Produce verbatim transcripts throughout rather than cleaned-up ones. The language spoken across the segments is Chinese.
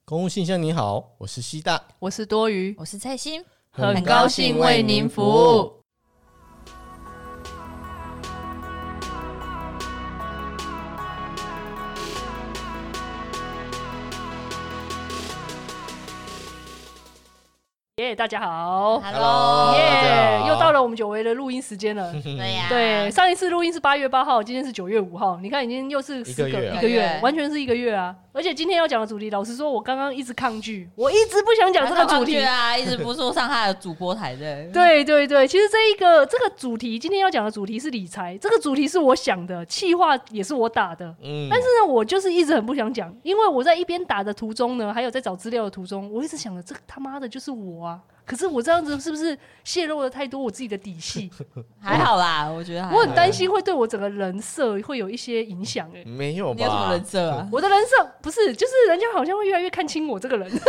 公务信箱你好，我是西大， 我是多余， 我是蔡心， 很高兴为您服务。耶、yeah, 大家好 ，Hello， 耶、yeah, 又到了我们久违的录音时间了。 对呀、啊， 对，上一次录音是八月八号，今天是九月五号，你看已经又是四个一个月、啊、 一个月，完全是一个月啊！而且今天要讲的主题，老实说，我刚刚一直抗拒，我一直不想讲这个主题啊，一直不说上他的主播台的。 对对对，其实这一个这个主题，今天要讲的主题是理财，这个主题是我想的，企划也是我打的，嗯，但是呢，我就是一直很不想讲，因为我在一边打的途中呢，还有在找资料的途中，我一直想着这个他妈的就是我啊！可是我这样子是不是泄露了太多我自己的底细？ 还好啦，我觉得还好， 我很担心会对我整个人设会有一些影响。哎， 没有吧？ 你有什么人设啊？ 我的人设不是，就是人家好像会越来越看清我这个人。我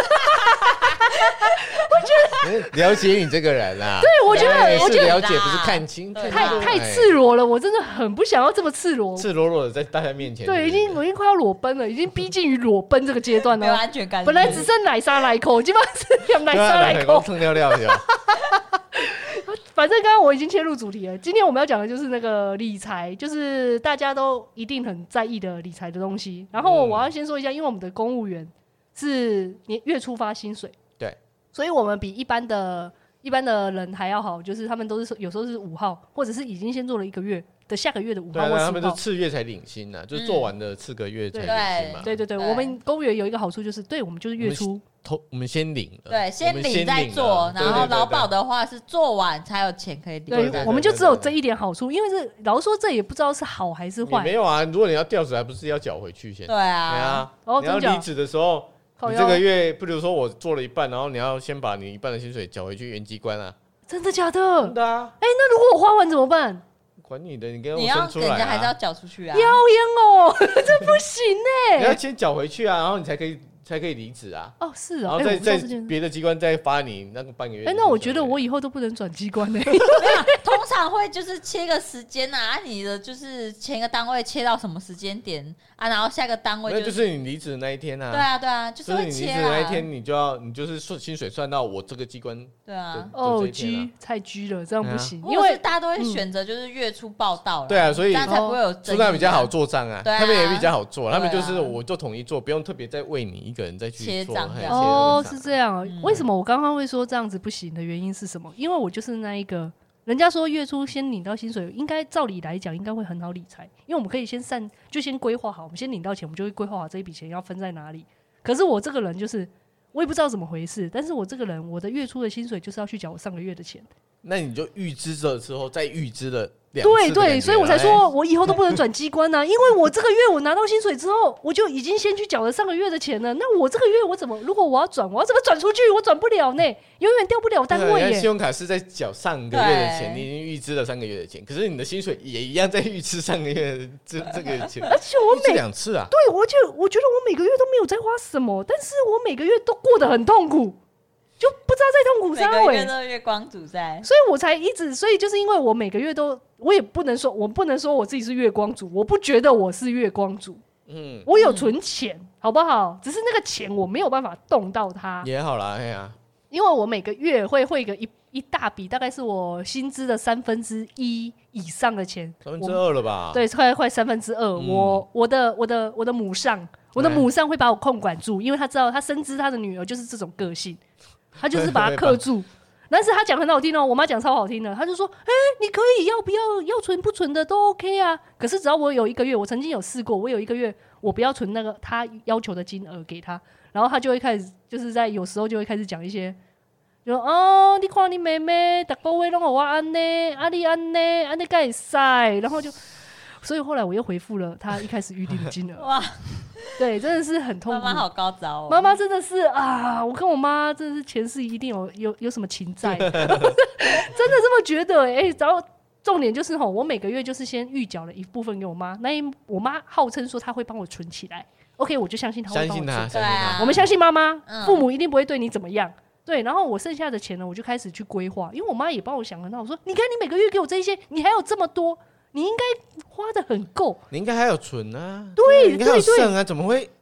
觉得了解你这个人啊， 对，我觉得我觉得了解不是看清， 太太赤裸了，我真的很不想要这么赤裸， 赤裸裸的在大家面前。 对，已经我已经快要裸奔了，已经逼近于裸奔这个阶段了， 没有安全感。 本来只剩奶沙来口，基本上是两奶沙来口， 蹭尿尿的。 反正刚刚我已经切入主题了，今天我们要讲的就是那个理财，就是大家都一定很在意的理财的东西。然后我要先说一下，因为我们的公务员是年月初发薪水， 对， 所以我们比一般的一般的人还要好，就是他们都是有时候是五号，或者是已经先做了一个月的下个月的五号或十号， 对，他们是次月才领薪啊，就是做完的次个月才领薪嘛。 对对对，我们公务员有一个好处就是，对我们就是月初。 我们先领了， 对，先领再做，然后劳保的话是做完才有钱可以领。 对，我们就只有这一点好处，因为是老实说，这也不知道是好还是坏。 没有啊，如果你要调职，还不是要缴回去先？ 对啊， 对啊，你要离职的时候，你这个月，比如说我做了一半，然后你要先把你一半的薪水缴回去原机关啊。 真的假的？ 真的啊。 哎，那如果我花完怎么办？ 管你的，你给我你要给人家还是要缴出去啊？ 妖烟哦，这不行哎！ 你要先缴回去啊，然后你才可以。才可以离职啊！ 哦，是啊， 然后再在别的机关再发你那个半个月。 哎，那我觉得我以后都不能转机关嘞。 通常会就是切个时间啊，你的就是前一个单位切到什么时间点啊，然后下个单位那就是你离职的那一天啊。 对啊，对啊，就是会切啊。 你离职的那一天，你就要你就是薪水算到我这个机关。 对啊。 哦，G 太 G 了，这样不行， 因为大家都会选择就是月初报到。 对啊，所以这样才不会有争议。 出纳比较好做账啊，他们也比较好做，他们就是我就统一做，不用特别再为你一个人再去做。 哦，是这样啊。嗯、为什么我刚刚会说这样子不行的原因是什么？因为我就是那一个，人家说月初先领到薪水，应该照理来讲应该会很好理财，因为我们可以先散，就先规划好，我们先领到钱，我们就会规划好这一笔钱要分在哪里。可是我这个人就是，我也不知道怎么回事，但是我这个人，我的月初的薪水就是要去缴我上个月的钱。 那你就预支了之后再预支了。 对对，所以我才说我以后都不能转机关啊，因为我这个月我拿到薪水之后，我就已经先去缴了上个月的钱了。那我这个月我怎么，如果我要转，我要怎么转出去？我转不了呢，永远调不了单位耶。 信用卡是在缴上个月的钱，你已经预支了三个月的钱，可是你的薪水也一样在预支上个月的这这个钱， 而且我每两次啊， 对，我就我觉得我每个月都没有在花什么，但是我每个月都过得很痛苦。就不知道在痛苦啥， 每个月都月光族在， 所以我才一直，所以就是因为我每个月都，我也不能说，我不能说我自己是月光族，我不觉得我是月光族，嗯，我有存钱，嗯、好不好？只是那个钱我没有办法动到它， 也好啦，哎呀， 因为我每个月会汇个一一大笔，大概是我薪资的三分之一以上的钱， 三分之二了吧？ 对，快快三分之二，嗯、我我的我的我的母上，我的母上会把我控管住，因为他知道他深知他的女儿就是这种个性。他就是把它克住，但是他讲很好听哦，我妈讲超好听的，他就说，哎、欸，你可以要不要要存不存的都 OK 啊。可是只要我有一个月，我曾经有试过，我有一个月我不要存那个他要求的金额给他，然后他就会开始就是在有时候就会开始讲一些，就说哦，你看你妹妹，大个月拢我安呢，啊你安呢，安你该会使，然后就，所以后来我又回复了他一开始预定的金额。哇。对，真的是很痛苦。 妈妈好高招哦！ 妈妈真的是啊，我跟我妈真的是前世一定有有有什么情债，真的这么觉得哎、欸。然后重点就是吼，我每个月就是先预缴了一部分给我妈，那一我妈号称说她会帮我存起来 ，OK， 我就相信她会帮我存。 相信她， 对啊， 我们相信妈妈，嗯、父母一定不会对你怎么样。对，然后我剩下的钱呢，我就开始去规划，因为我妈也帮我想很好，我说你看你每个月给我这一些，你还有这么多。你应该花的很够， 你应该还有存啊， 对， 你应该还有剩啊，怎么会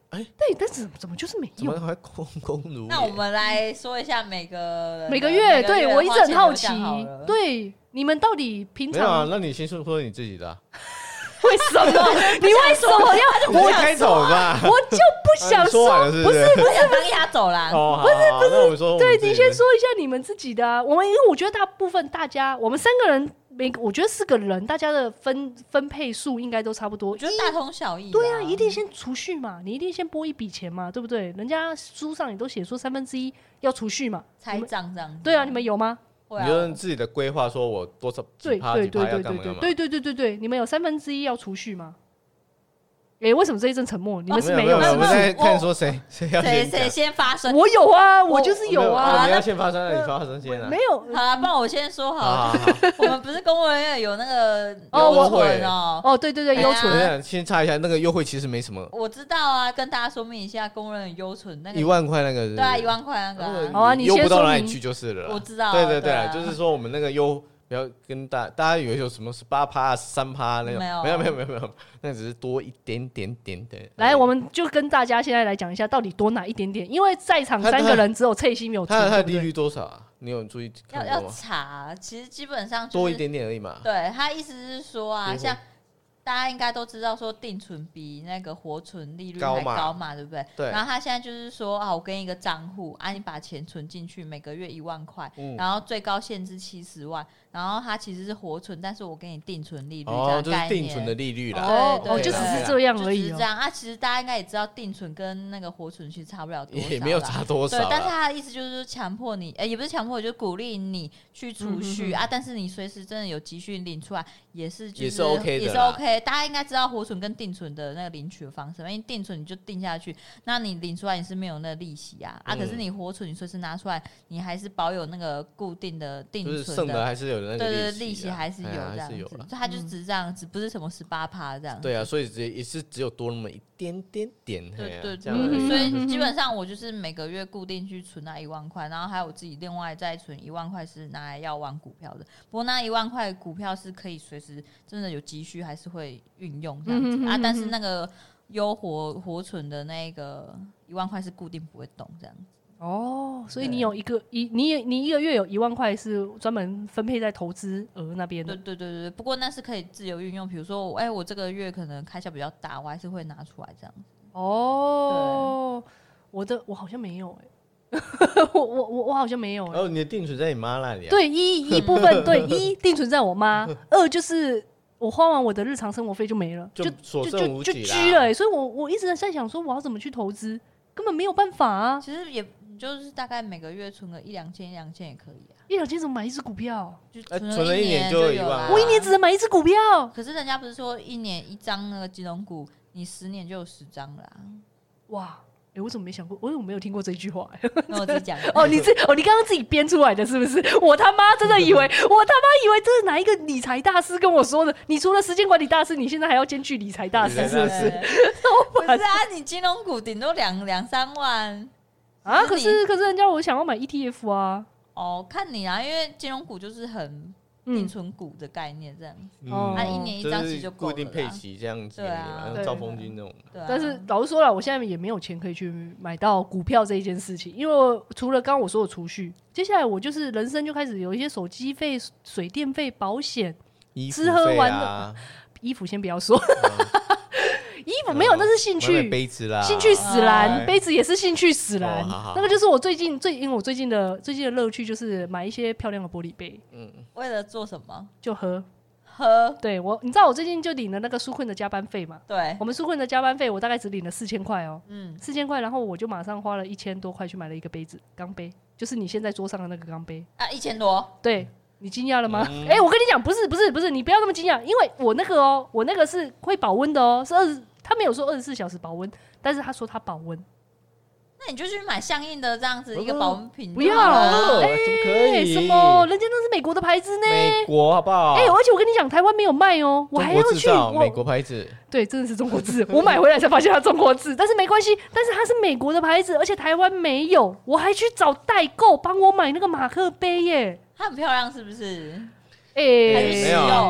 哎， 对，但是怎么就是没用？ 怎么还空空如也？ 那我们来说一下每个每个月，对我一直很好奇， 对你们到底平常？ 没有啊，那你先说说你自己的、啊。 为什么？你为什么要？ 我开走吧， 我就不想说， 啊、是不是不是当压走啦， 哦、 不是不是， 那我们说我们对你先说一下你们自己的啊。我们因为我觉得大部分大家，我们三个人。每个我觉得四个人，大家的分分配数应该都差不多。 我觉得大同小异。 对啊，一定先储蓄嘛，你一定先拨一笔钱嘛，对不对？人家书上也都写说三分之一要储蓄嘛， 财账这样。 对啊，你们有吗？ 你就自己的规划，说我多少几趴几趴要干嘛干嘛？ 对对对对对，你们有三分之一要储蓄吗？哎、欸，为什么这一阵沉默？你们是没有？ 没有，我们在看说谁谁要谁谁先发声。 我有啊，我就是有啊。 你要先发声，那你发声先啊。 没有， 好啊，不然我先说好了。我们不是公务人员有那个优惠哦？ 哦，对对对，优存。 先查一下，那个优惠其实没什么。 我知道啊，跟大家说明一下，公务人员优存那个一万块那个。 对啊，一万块那个。 好啊，你优不到哪里去就是了。 我知道。 对对对，就是说我们那个优。不要跟大大家以为有什么十八趴、三趴那种，没有没有没有没有，那只是多一点点点的。 来，我们就跟大家现在来讲一下，到底多哪一点点？因为在场三个人只有蔡西没有出。 他的利率多少啊？你有注意看过吗？要要查，其实基本上多一点点而已嘛。 对他意思是说啊，像。大家应该都知道，说定存比那个活存利率还高嘛，对不对？ 对。 然后他现在就是说啊，我跟一个账户啊，你把钱存进去，每个月一万块，嗯、然后最高限制七十万，然后它其实是活存，但是我给你定存利率这样概念， 就是定存的利率啦。 哦，对对对就只是这样而已、 哦，就只是这样啊。其实大家应该也知道，定存跟那个活存其实差不了多少， 也没有差多少。 对，但是他的意思就是说，强迫你，哎、欸，也不是强迫，就是鼓励你去储蓄、嗯、啊。但是你随时真的有急需领出来，也是、就是、 也是 OK 的， 也是 OK。大家应该知道活存跟定存的那个领取的方式，因为定存你就定下去，那你领出来你是没有那个利息啊、嗯、啊。可是你活存你随时拿出来，你还是保有那个固定的定存的， 就是剩的还是有那个利息， 对对，利息还是有这样子， 哎、 所以它就只是这样子，不是什么十八趴这样子。 对啊，所以也是只有多那么一点点点。 对对对， 嗯、 所以基本上我就是每个月固定去存那一万块，然后还有我自己另外再存一万块是拿来要玩股票的。不过那一万块股票是可以随时真的有急需还是会运用这样子、嗯、啊，但是那个优活活存的那个一万块是固定不会动这样子。 哦，所以你有一个一你你一个月有一万块是专门分配在投资额那边的。 对对对对，不过那是可以自由运用，比如说哎、欸，我这个月可能开销比较大，我还是会拿出来这样子。 哦，我的我好像没有哎、欸，我我我我好像没有哎、 欸。哦，你的定存在你妈那里、啊？ 对，一一部分对一定存在我妈，二就是我花完我的日常生活费就没了，就所剩无几啦， 就居了哎、欸。所以我我一直在想说我要怎么去投资，根本没有办法啊。 其实也就是大概每个月存个一两千一两千也可以啊。 一两千怎么买一只股票？ 就存了一年就有一万。 我一年只能买一只股票。 可是人家不是说一年一张那个金融股，你十年就有十张了、啊。 哇！哎、欸，我怎么没想过？我怎么没有听过这一句话、 欸？那我自己讲哦，你自哦，你刚刚自己编出来的是不是？我他妈真的以为，我他妈以为这是哪一个理财大师跟我说的？你除了时间管理大师，你现在还要兼具理财大师，是不是？ 不是啊，你金融股顶多两两三万啊！可是可是人家我想要买 E T F 啊。 哦，看你啊，因为金融股就是很。定存股的概念这样子，嗯，啊，一年一张其实就够了， 固定配息这样子， 对啊， 兆丰金那种。 对啊。但是老实说了，我现在也没有钱可以去买到股票这一件事情，因为我除了刚刚我说的储蓄，接下来我就是人生就开始有一些手机费、水电费、保险、吃喝玩乐，衣服先不要说。衣服没有，那是兴趣。 杯子啦， 兴趣使然，杯子也是兴趣使然。哦、那个就是我最近最，因为我最近的最近的乐趣就是买一些漂亮的玻璃杯。 嗯，为了做什么？ 就喝喝。 对我，你知道我最近就领了那个纾困的加班费嘛？ 对， 我们纾困的加班费，我大概只领了四千块哦。嗯，四千块，然后我就马上花了一千多块去买了一个杯子，钢杯，就是你现在桌上的那个钢杯啊，一千多。 对。你惊讶了吗？哎、嗯欸，我跟你讲，不是不是不是，你不要那么惊讶，因为我那个哦，我那个是会保温的哦，是二十，他没有说二十四小时保温，但是他说他保温。 那你就去买相应的这样子一个保温瓶， 不要， 哎、欸，怎么可以？ 什么？人家那是美国的牌子呢？ 美国好不好？ 哎、欸，而且我跟你讲，台湾没有卖哦，我还要去美国牌子。 对，真的是中国字，我买回来才发现它中国字，但是没关系，但是它是美国的牌子，而且台湾没有，我还去找代购帮我买那个马克杯耶， 它很漂亮，是不是？ 哎、欸， 没有、啊，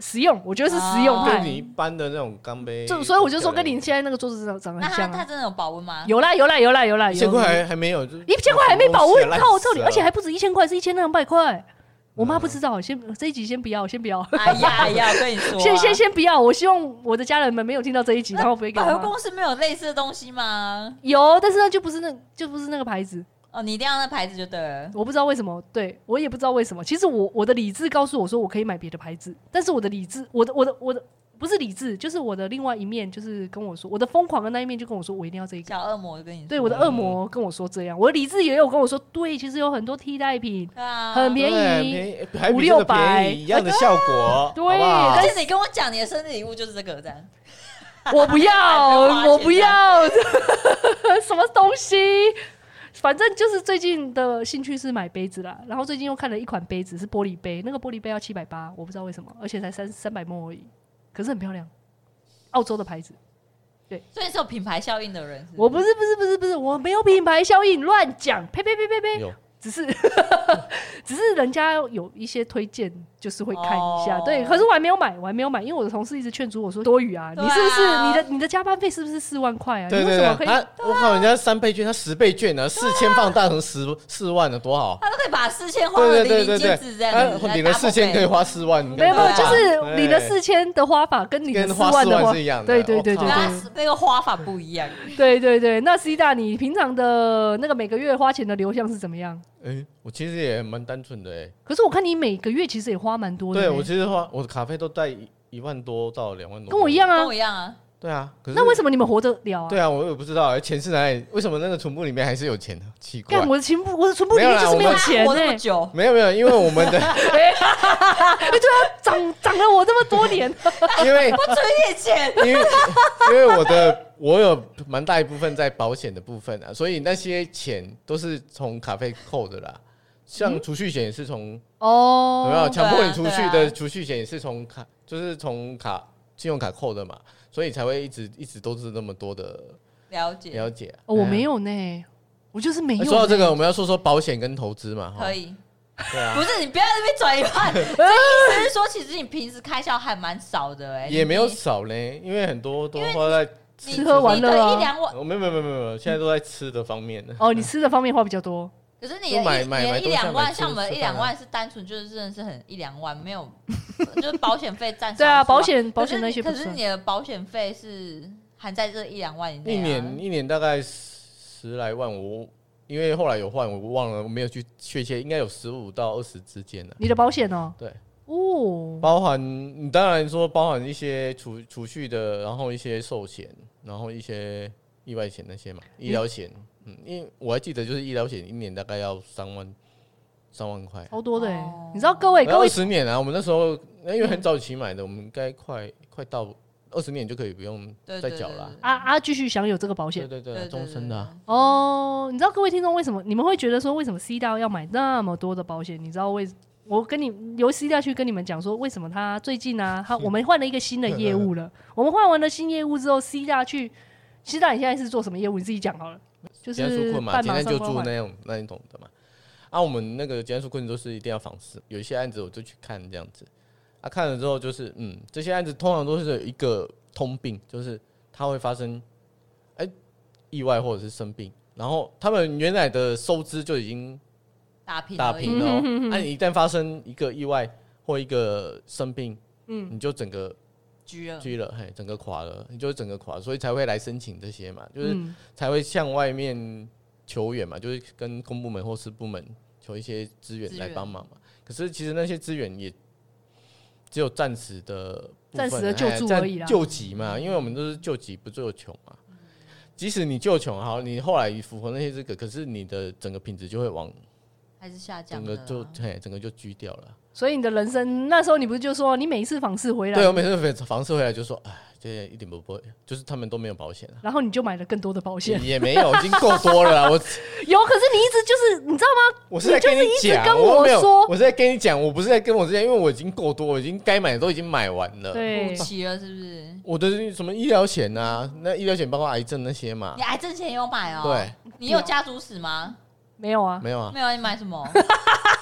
实用，我觉得是实用派。 就你一般的那种钢杯， 就所以我就说跟你现在那个桌子长长得很像、啊。 那它真的有保温吗？ 有啦有啦有啦有啦， 一千块还还没有， 一千块还没保温，靠我操你！而且还不止一千块，是一千两百块。我妈不知道，先这一集先不要，先不要。 哎呀哎呀，我跟你说、啊， 先先先不要。我希望我的家人们没有听到这一集，然后不会给我妈。 百货公司没有类似的东西吗？ 有，但是那就不是那就不是那个牌子。 哦，你一定要那牌子就对了。 我不知道为什么，对我也不知道为什么。其实我我的理智告诉我说，我可以买别的牌子，但是我的理智，我的我的我的不是理智，就是我的另外一面，就是跟我说，我的疯狂的那一面就跟我说，我一定要这一个。 小恶魔就跟你说， 对，我的恶魔跟我说这样，我的理智也有跟我说，对，其实有很多替代品， 啊、 很便宜，五六百一样的效果。 对， 但是你跟我讲你的生日礼物就是这个，这样。 我不要，我不要，什么东西？反正就是最近的兴趣是买杯子啦，然后最近又看了一款杯子是玻璃杯，那个玻璃杯要七百八，我不知道为什么，而且才三三百毫升而已，可是很漂亮，澳洲的牌子。对， 所以是有品牌效应的人是不是？ 我不是不是不是不是，我没有品牌效应，乱讲，呸呸呸呸呸，只是只是人家有一些推荐，就是会看一下，哦、对。可是我还没有买，我还没有买，因为我的同事一直劝阻我说多余啊，啊你是不是你的你的加班费是不是四万块啊？ 对对对， 你为什么可以？ 他我靠，人家三倍券，他十倍券呢，四千放大成十四万了，多好！ 他都可以把四千花的零零金子这样子， 领了四千可以花四万， 没有没有，就是领了四千的花法跟你的四万的花是一样的， 对对对对对， 那个花法不一样。 对对对，那 C 大，你平常的那个每个月花钱的流向是怎么样？ 哎、欸，我其实也蛮单纯的哎、欸。 可是我看你每个月其实也花蛮多的、欸。 对，我其实花我的卡费都带一一万多到两万多。 跟我一样啊， 跟我一样啊。 对啊，可是那为什么你们活得了啊？ 对啊，我也不知道，钱是哪里？为什么那个存部里面还是有钱的？奇怪， 我的存部，我的存部里面就是没有钱呢、欸。 没有没有，因为我们的， 对啊，涨涨了我这么多年， 因为我存一点钱， 因为因为我的我有蛮大一部分在保险的部分啊，所以那些钱都是从卡费扣的啦。像储蓄险也是从哦，有没有强迫你储蓄的储蓄险也是从卡，就是从卡信用卡扣的嘛，所以才会一直一直都是那么多的了解了解、啊哦。我没有呢，我就是没有。 说到这个，我们要说说保险跟投资嘛， 可以。 对啊， 不是你不要在那边转一半，这意思是说，其实你平时开销还蛮少的哎、欸， 也没有少嘞，因为很多都花在吃喝玩乐啊， 一两万， 没有没有没有没有，现在都在吃的方面的。 哦，你吃的方面花比较多。 可是你的一你的一两万，像我们一两万是单纯就是真的是很一两万，没有就是保险费占少。 对啊，保险保险那些不算。可是你的保险费是含在这一两万以内、啊。 一年一年大概十来万，我因为后来有换，我忘了，我没有去确切，应该有十五到二十之间的。 你的保险哦？ 对， 哦， 包含你当然说包含一些储储蓄的，然后一些寿险，然后一些意外险那些嘛，医疗险。嗯，因为我还记得，就是医疗险一年大概要三万，三万块， 超多的哎、欸！哦、你知道各位各位二十年啊，我们那时候因为很早期买的，我们应该快快到二十年就可以不用再缴了。 啊啊，继续享有这个保险， 对对对，终身的、啊。 哦，你知道各位听众为什么你们会觉得说为什么 C 大要买那么多的保险？你知道为我跟你由 C 大去跟你们讲说为什么他最近啊，他我们换了一个新的业务了。我们换完了新业务之后 ，C 大去 C 大你现在是做什么业务？你自己讲好了。就是急嘛，今天就住那种那一种的嘛。啊，我们那个急速困都是一定要访视，有一些案子我就去看这样子。啊，看了之后就是嗯，这些案子通常都是有一个通病，就是它会发生哎、欸、意外或者是生病，然后他们原来的收支就已经打平打平了、喔。啊，你一旦发生一个意外或一个生病，嗯，你就整个。 居了， 居了，嘿，整个垮了，你就整个垮了，所以才会来申请这些嘛，就是才会向外面求援嘛，就是跟公部门或私部门求一些资源来帮忙嘛。可是其实那些资源也只有暂时的、 暂时的救助而已啦， 救急嘛，因为我们都是救急不救穷嘛。即使你救穷，好，你后来符合那些这个，可是你的整个品质就会往还是下降， 整个就嘿，整个就居掉了。 所以你的人生那时候，你不是就说你每一次访视回来？ 对，我每次访视回来就说，哎，这一点不不会，就是他们都没有保险了。 然后你就买了更多的保险， 也没有，已经够多了啦。我有，可是你一直就是你知道吗？ 我是在跟你讲， 跟我说， 我是在跟你讲，我不是在跟我之前，因为我已经够多，我已经该买的都已经买完了， 对， 补齐了是不是？ 我的什么医疗险啊，那医疗险包括癌症那些嘛。 你癌症险有买哦？ 对， 你有家族史吗？ 没有啊， 没有啊， 没有。你买什么？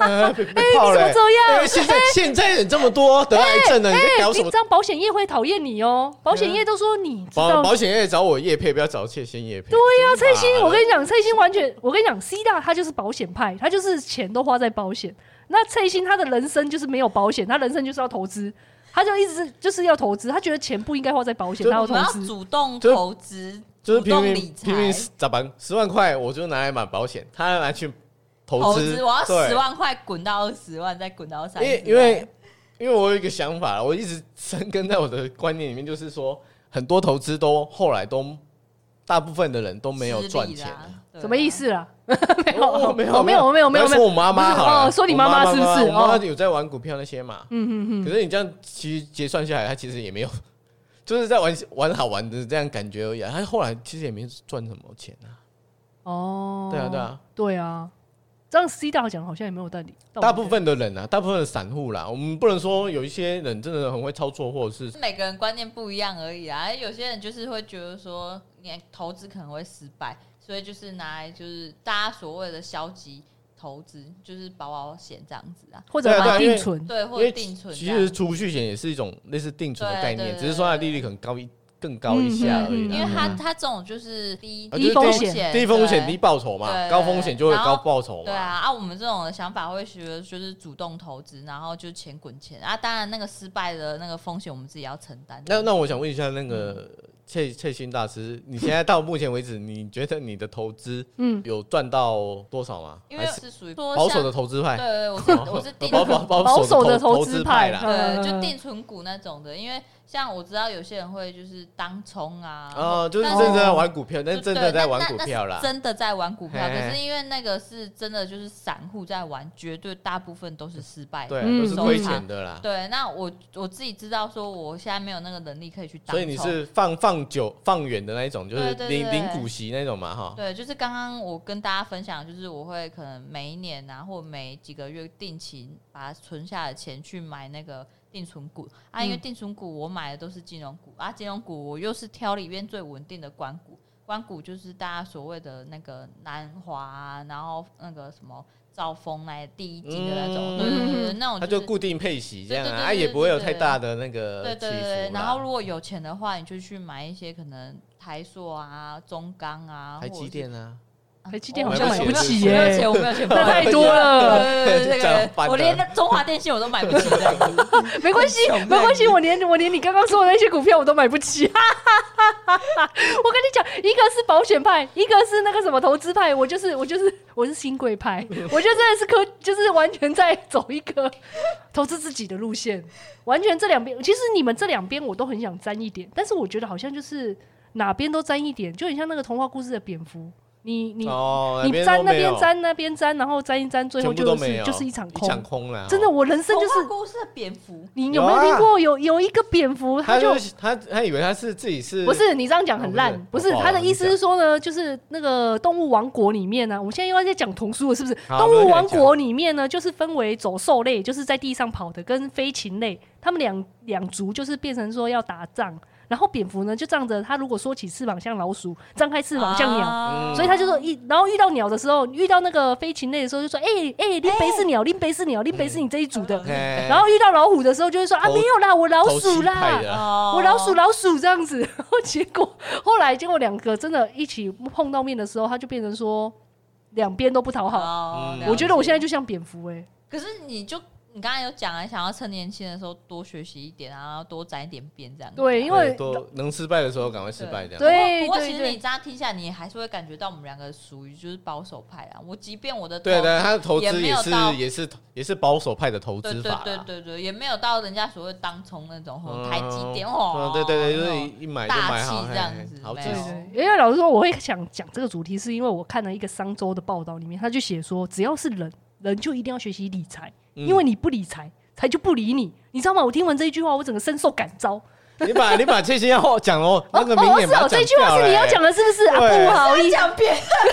哎，你怎么这样？ 因为现在现在人这么多得癌症了，你在搞什么？ 这样保险业会讨厌你哦。保险业都说你保保险业找我业配，不要找蔡心业配。 对呀，蔡心，我跟你讲，蔡心完全，我跟你讲 ，C 大他就是保险派，他就是钱都花在保险。那蔡心他的人生就是没有保险，他人生就是要投资。他就一直就是要投资，他觉得钱不应该花在保险，他要投资， 要主动投资， 就是主动理财。 平平咋办？十万块我就拿来买保险，他拿去投资， 我要十万块滚到二十万，再滚到三十万。 因为因为我有一个想法，我一直深耕在我的观念里面，就是说很多投资都后来都大部分的人都没有赚钱。 什么意思啦？ 没有没有没有没有没有说我妈妈好了， 说你妈妈是不是？ 我妈有在玩股票那些嘛。 嗯嗯嗯。 可是你这样其实结算下来，她其实也没有，就是在玩玩好玩的这样感觉而已。她后来其实也没赚什么钱啊。 哦。 对啊对啊对啊，这样 C 大讲好像也没有道理。 大部分的人啊，大部分的散户啦，我们不能说有一些人真的很会操作，或者是每个人观念不一样而已啊。有些人就是会觉得说，你投资可能会失败。所以就是拿来就是大家所谓的消极投资，就是保保险这样子啊， 或者买定存， 对，或者定存。 其实储蓄险也是一种类似定存的概念，只是说它的利率可能高一更高一下而已。 因为它它这种就是低低风险、 低风险低报酬嘛，高风险就会高报酬嘛。 对啊，啊，我们这种的想法会觉得就是主动投资，然后就钱滚钱啊。当然那个失败的那个风险我们自己要承担。 那那我想问一下那个。蔡蔡心大师，你现在到目前为止，你觉得你的投资有赚到多少吗？ 因为是属于保守的投资派， 对对，我是我是定保保保守的投资派啦， 对，就定存股那种的。因为像我知道有些人会就是当冲啊， 哦，就是真的在玩股票，但真的在玩股票啦， 真的在玩股票。可是因为那个是真的就是散户在玩，绝对大部分都是失败的， 对，都是亏钱的啦。 对，那我我自己知道说，我现在没有那个能力可以去当冲， 所以你是放放久放远的那一种，就是零零股息那种嘛，哈。 对，就是刚刚我跟大家分享，就是我会可能每一年啊，或每几个月定期把它存下的钱去买那个定存股啊，因为定存股我买的都是金融股啊，金融股我又是挑里面最稳定的官股，官股就是大家所谓的那个南华啊，然后那个什么兆丰来第一季的那种，对对对，那种它就固定配息这样啊，也不会有太大的那个起伏。 对对对，然后如果有钱的话，你就去买一些可能台塑啊、中钢啊、 台积电啊。 台积电好像买不起耶， 我没有钱，我没有钱， 那太多了。 对对对，我连中华电信我都买不起的。 没关系，没关系，我连我连你刚刚说的那些股票我都买不起。我跟你讲，一个是保险派，一个是那个什么投资派，我就是我就是我是新贵派，我觉得真的是科，就是完全在走一个投资自己的路线。完全这两边，其实你们这两边我都很想沾一点，但是我觉得好像就是哪边都沾一点，就很像那个童话故事的蝙蝠。你你、哦、你沾那边沾那边沾，然后沾一沾，最后就是就是一场空， 一场空啦。 真的，我人生就是童话故事的蝙蝠。 你有没有听过？有有一个蝙蝠，他就他他以为他是自己是， 不是你这样讲很烂，不是他的意思是说呢，就是那个动物王国里面呢、啊，我们现在又要在讲童书了，是不是？动物王国里面呢，就是分为走兽类，就是在地上跑的，跟飞禽类，他们两两族就是变成说要打仗。然后蝙蝠呢就仗着它如果缩起翅膀像老鼠，张开翅膀像鸟，啊、所以他就说一，然后遇到鸟的时候，遇到那个飞禽类的时候就说，哎、欸、哎，林、欸、北是鸟，林北是鸟，林北是你这一组的。欸、然后遇到老虎的时候就会说啊没有啦，我老鼠啦，我老鼠老鼠这样子。然后结果后来结果两个真的一起碰到面的时候，他就变成说两边都不讨好。哦、我觉得我现在就像蝙蝠哎、欸。 可是你就。你刚才有讲啊，想要趁年轻的时候多学习一点，然后多沾一点边这样。 对，因为多能失败的时候赶快失败这样。 对， 不过其实你这样听下来，你还是会感觉到我们两个属于就是保守派啊。我即便我的对对，他的投资也是也是也是保守派的投资法。 对对对对，也没有到人家所谓当冲那种台积电哦。 对对对，就是一买就买好这样子。 好对对，因为老实说，我会想讲这个主题，是因为我看了一个商周的报道，里面他就写说，只要是人，人就一定要学习理财，因为你不理财。才就不理你，你知道吗？我听完这一句话，我整个深受感召。 你把你把这些要讲哦，那个明年把它讲掉。 这句话是你要讲的，是不是？啊，不好意思， 讲别人。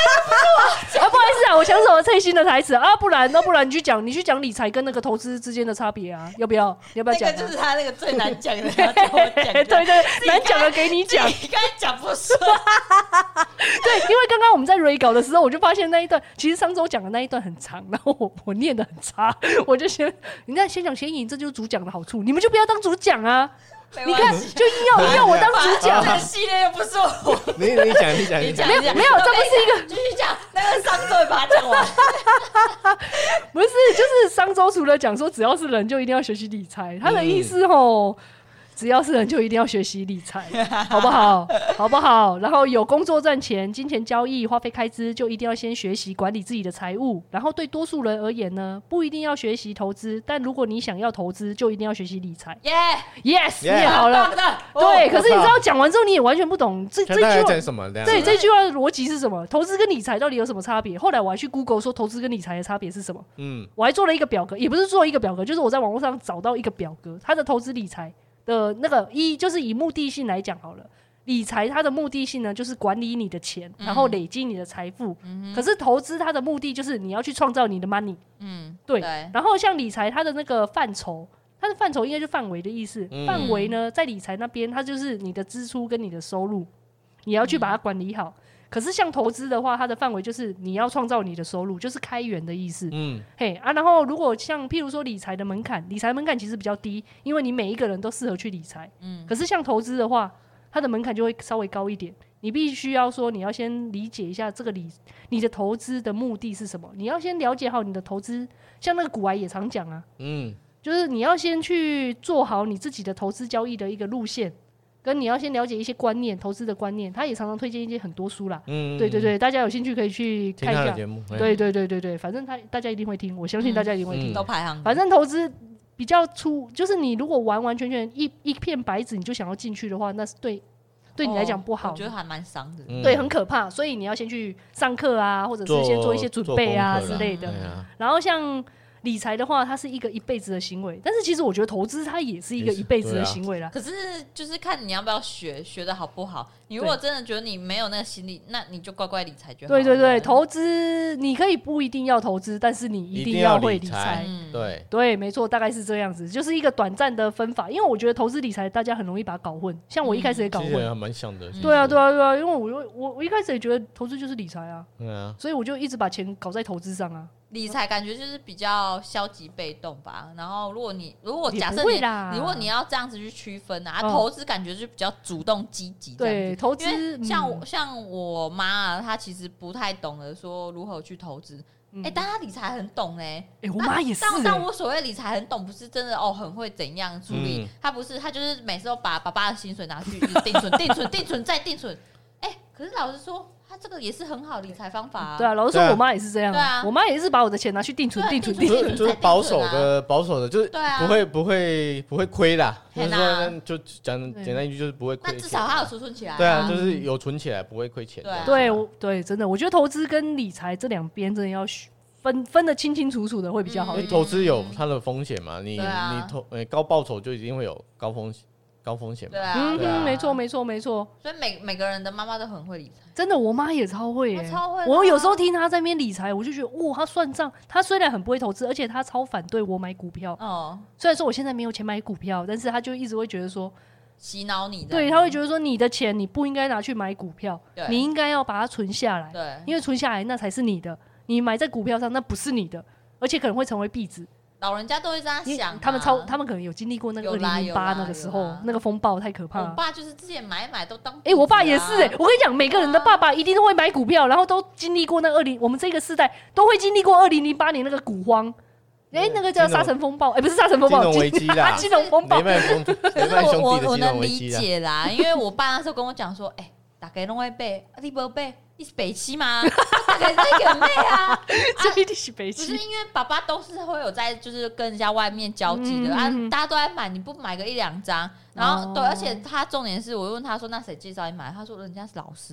啊，不好意思啊，我抢走了蔡欣的台词啊，不然那不然你去讲，你去讲理财跟那个投资之间的差别啊，要不要？你要不要讲、啊？ 那个就是他那个最难讲的，要跟我讲。 对对，难讲的给你讲， 你刚才讲不顺。 对，因为刚刚我们在 re 稿的时候，我就发现那一段，其实上周讲的那一段很长，然后我我念的很差，我就先，你看先讲先赢，这就是主讲的好处，你们就不要当主讲啊。你看，就硬要硬要我当主讲， 这个系列又不是我。 你你讲你讲你讲， 没有没有，这不是一个继续讲，那个上周也把它讲完。 不是，就是上周除了讲说只要是人就一定要学习理财，他的意思吼。只要是人就一定要学习理财，好不好？好不好？然后有工作赚钱、金钱交易、花费开支，就一定要先学习管理自己的财务。然后对多数人而言呢，不一定要学习投资，但如果你想要投资，就一定要学习理财。 耶 ，yes， yeah 念好了。对，可是你知道讲完之后你也完全不懂这这句话讲什么？ 对，这句话的逻辑是什么？投资跟理财到底有什么差别？后来我还去 Google 说投资跟理财的差别是什么？嗯，我还做了一个表格，也不是做一个表格，就是我在网络上找到一个表格，它的投资理财。的那个一就是以目的性来讲好了，理财它的目的性呢，就是管理你的钱，然后累积你的财富。嗯、可是投资它的目的就是你要去创造你的 money。嗯，对。对，然后像理财它的那个范畴，它的范畴应该就范围的意思。嗯、范围呢，在理财那边，它就是你的支出跟你的收入，你要去把它管理好。嗯，可是像投资的话，它的范围就是你要创造你的收入，就是开源的意思。嗯，嘿啊，然后如果像譬如说理财的门槛，理财门槛其实比较低，因为你每一个人都适合去理财。嗯，可是像投资的话，它的门槛就会稍微高一点。你必须要说，你要先理解一下这个理你的投资的目的是什么，你要先了解好你的投资。像那个股癌也常讲啊，嗯，就是你要先去做好你自己的投资交易的一个路线。跟你要先了解一些观念，投资的观念，他也常常推荐一些很多书啦。嗯，对对对，大家有兴趣可以去看一下。节目，对对对对对，反正他大家一定会听，我相信大家一定会听。 嗯、都排行。 反正投资比较粗，就是你如果完完全全一一片白纸你就想要进去的话，那是对对你来讲不好、哦。 我觉得还蛮伤的、嗯。 对，很可怕，所以你要先去上课啊，或者是先做一些准备啊之类的。啊、然后像。理财的话，它是一个一辈子的行为，但是其实我觉得投资它也是一个一辈子的行为啦。 啊、可是就是看你要不要学，学的好不好。你如果真的觉得你没有那个心力，那你就乖乖理财就好。 对对对，投资你可以不一定要投资，但是你一定要会理财。 嗯、对对，没错，大概是这样子，就是一个短暂的分法。因为我觉得投资理财大家很容易把它搞混，像我一开始也搞混。 其实还蛮像的。 对啊对啊对啊，因为我我我一开始也觉得投资就是理财啊，嗯啊，所以我就一直把钱搞在投资上啊。 理财感觉就是比较消极被动吧，然后如果你如果假设你你如果你要这样子去区分啊，哦、投资感觉就比较主动积极。 对，投资像、嗯、像我妈啊，她其实不太懂得说如何去投资。哎、嗯欸，但她理财很懂哎、欸， 哎、欸，我妈也是、欸。 但但我所谓理财很懂，不是真的哦，很会怎样处理。她、嗯、不是，她就是每次都把爸爸的薪水拿去定存、定存、定存再定存。哎、欸，可是老实说。他这个也是很好理财方法啊。 对啊，老实说，我妈也是这样。对啊，我妈也是把我的钱拿去定存、定存、定存， 就是保守的、保守的，就是不会、不会、不会亏啦。就是说，就讲简单一句，就是不会亏。 那至少他有储存起来。 对啊，就是有存起来，不会亏钱。 对对，真的，我觉得投资跟理财这两边真的要分分得清清楚楚的，会比较好一点。 投资有它的风险嘛，你你投高报酬就一定会有高风险。高风险， 对啊， 嗯哼，没错，没错，没错。 所以每每个人的妈妈都很会理财， 真的，我妈也超会耶、欸， 超会。 我有时候听她在那边理财，我就觉得，哇，她算账。她虽然很不会投资，而且她超反对我买股票。哦，虽然说我现在没有钱买股票，但是她就一直会觉得说， 洗脑你的。 对，她会觉得说，你的钱你不应该拿去买股票，你应该要把它存下来。对，因为存下来那才是你的，你买在股票上那不是你的，而且可能会成为币值。 老人家都会这样想、啊， 他们超，他们可能有经历过那个二零零八那个时候，那个风暴太可怕了。 我爸就是之前买买都当、啊， 哎、欸，我爸也是哎、欸，我跟你讲，每个人的爸爸一定都会买股票，然后都经历过那二零，我们这个世代都会经历过二零零八年那个股荒，哎、欸，那个叫沙尘风暴，哎、欸，不是沙尘风暴， 金融危机啦， 金融风暴， 雷曼兄弟的我我能理解啦，因为我爸那时候跟我讲说，哎、欸，大家都会背，你不背。你是北七吗？大概这个妹啊， 这一定是北七。 不是因为爸爸都是会有在，就是跟人家外面交际的、嗯、啊，大家都在买，你不买个一两张，然后、哦、对，而且他重点是我问他说，那谁介绍你买？他说人家是老师。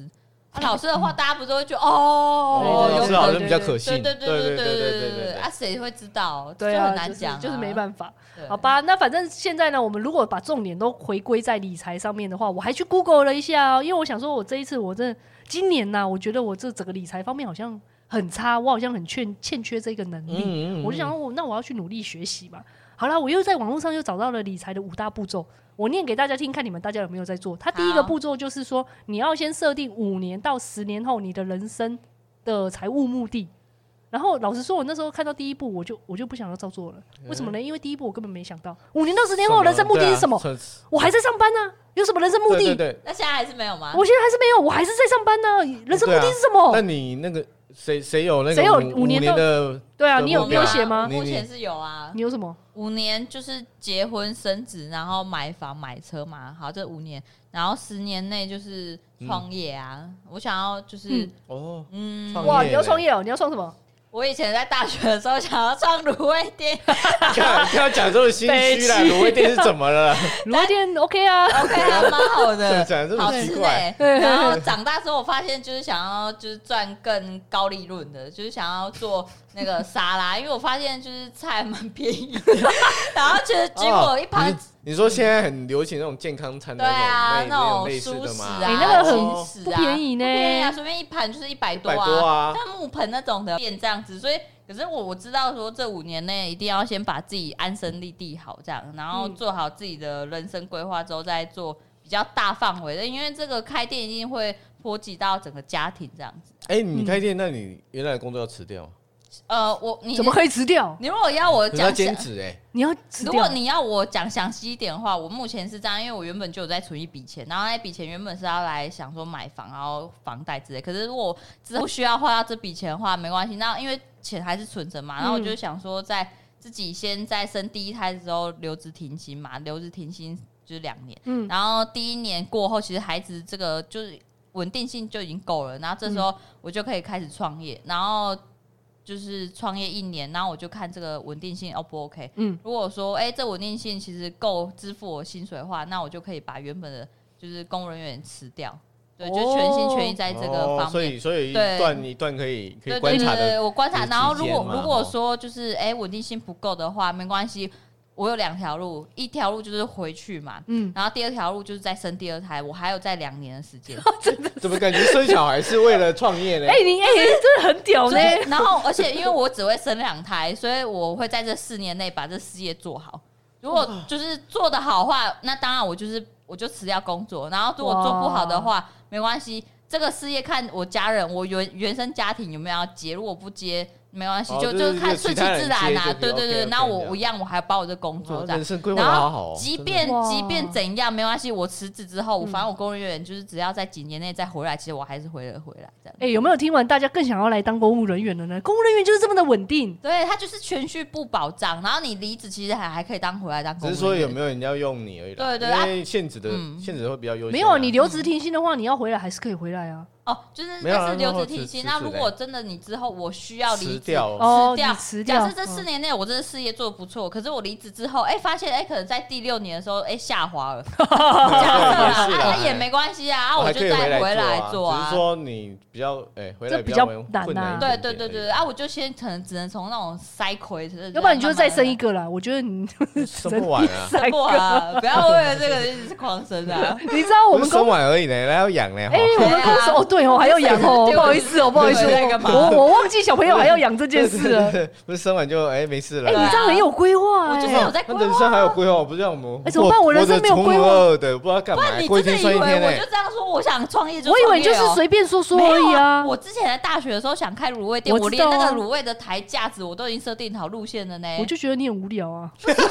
啊、老师的话，大家不都会觉得哦， 老师好像比较可信， 对对对对对对对对对。 啊，谁会知道？ 对啊， 就很难讲、啊就是，就是没办法。好吧，那反正现在呢，我们如果把重点都回归在理财上面的话，我还去 Google 了一下哦，因为我想说，我这一次我真的今年呢、啊，我觉得我这整个理财方面好像很差，我好像很欠欠缺这个能力，嗯嗯嗯我就想说，那我要去努力学习嘛。好啦，我又在网络上又找到了理财的五大步骤，我念给大家听，看你们大家有没有在做。它第一个步骤就是说，你要先设定五年到十年后你的人生的财务目的。然后老实说，我那时候看到第一步，我就我就不想要照做了。为什么呢？因为第一步我根本没想到，五年到十年后人生目的是什么？啊、我还在上班呢、啊，有什么人生目的？ 对对对， 那现在还是没有吗？ 我现在还是没有，我还是在上班呢、啊。人生目的是什么？ 那、啊、你那个谁谁有那个谁有五年的？ 对啊，你有你有写吗？ 目前是有啊。 你有什么？ 五年就是结婚生子，然后买房买车嘛。好，这五年，然后十年内就是创业啊。嗯、我想要就是嗯哦嗯， 哇，你要创业哦？你要创什么？ 我以前在大学的时候想要创卤味店， 不要讲这么心虚啦。卤味店是怎么了？ 卤味店 OK 啊 ，OK 啊，蛮好的， 讲这么奇怪。然后长大之后，我发现就是想要就是赚更高利润的，就是想要做那个沙拉，因为我发现就是菜蛮便宜的，然后觉得结果一盘。 哦你说现在很流行那种健康餐的那种， 对啊， 那种类似的嘛？ 哎，那个很不便宜呢， 不便宜啊，随便一盘就是一百多啊，像木盆那种的店这样子。所以，可是我我知道说这五年内一定要先把自己安身立地好，这样，然后做好自己的人生规划之后，再做比较大范围的，因为这个开店一定会波及到整个家庭这样子。 哎、欸，你开店，那你原来的工作要辞掉？ 呃，我你怎么可以辞掉？ 你如果要我讲兼职哎， 你要辞掉。 如果你要我讲详细一点的话，我目前是这样，因为我原本就有在存一笔钱，然后那笔钱原本是要来想说买房，然后房贷之类。可是如果之后需要花到这笔钱的话，没关系，那因为钱还是存着嘛。然后我就想说，在自己先在生第一胎的时候留职停薪嘛，留职停薪就是两年。嗯，然后第一年过后，其实孩子这个就是稳定性就已经够了，然后这时候我就可以开始创业，然后。就是创业一年，然后我就看这个稳定性 O 不 OK。嗯，如果说哎、欸，这稳定性其实够支付我薪水的话，那我就可以把原本的就是公务人员辞掉，对，哦、就全心全意在这个方面。哦、 所以，所以一段一段可以可以观察的。 对对对，我观察。然后如果如果说就是哎稳、欸、定性不够的话，没关系。我有两条路，一条路就是回去嘛，嗯，然后第二条路就是再生第二胎，我还有再两年的时间。 怎么感觉生小孩是为了创业呢？ 哎、欸，你哎、欸，真的很屌呢。 然后，而且因为我只会生两胎，所以我会在这四年内把这事业做好。如果就是做得好的话，那当然我就是我就辞掉工作。然后如果做不好的话，没关系，这个事业看我家人，我原原生家庭有没有要接，如果不接。没关系，就就看顺其自然啊，对对对。那我我一样，我还把我这工作这样，然后即便即便怎样没关系，我辞职之后，反正我公务员就是只要在几年内再回来，其实我还是回了回来这样。 哎，有没有听完大家更想要来当公务人员的呢？公务人员就是这么的稳定， 对，他就是全序不保障，然后你离职其实还还可以当回来当公务员， 只是说有没有人要用你而已。对对，因为现职的现职会比较优秀。 没有，你留职停薪的话，你要回来还是可以回来啊。 哦，就是那是留职停薪。那如果真的你之后我需要离职，辞掉， 哦， 辞掉。假设这四年内我这个事业做得不错，可是我离职之后，哎，发现哎，可能在第六年的时候，哎，下滑了。假设啦，那也没关系啊，啊，我就再回来做啊。 只是说你比较哎，回来比较难啊。 对对对对，啊，我就先可能只能从那种塞亏， 要不然你就再生一个啦。我觉得你生不完啊， 生不完啊，不要为了这个一直狂生啊。 你知道我们生完而已呢，还要养呢。 哎，我们公司哦，对哦，还要养哦。不好意思哦，不好意思，我我忘记小朋友还要养这件事了。 不是生完就哎没事了。 哎，你这样很有规划， 我就是有在规划。 人生还有规划，不是让我们哎怎么办？我人生没有规划的，不知道干嘛。 不然你真的以为我就这样说？我想创业就我以为就是随便说说而已啊。 我之前在大学的时候想开卤味店，我连那个卤味的台架子我都已经设定好路线了呢。 我就觉得你很无聊啊。 我就是规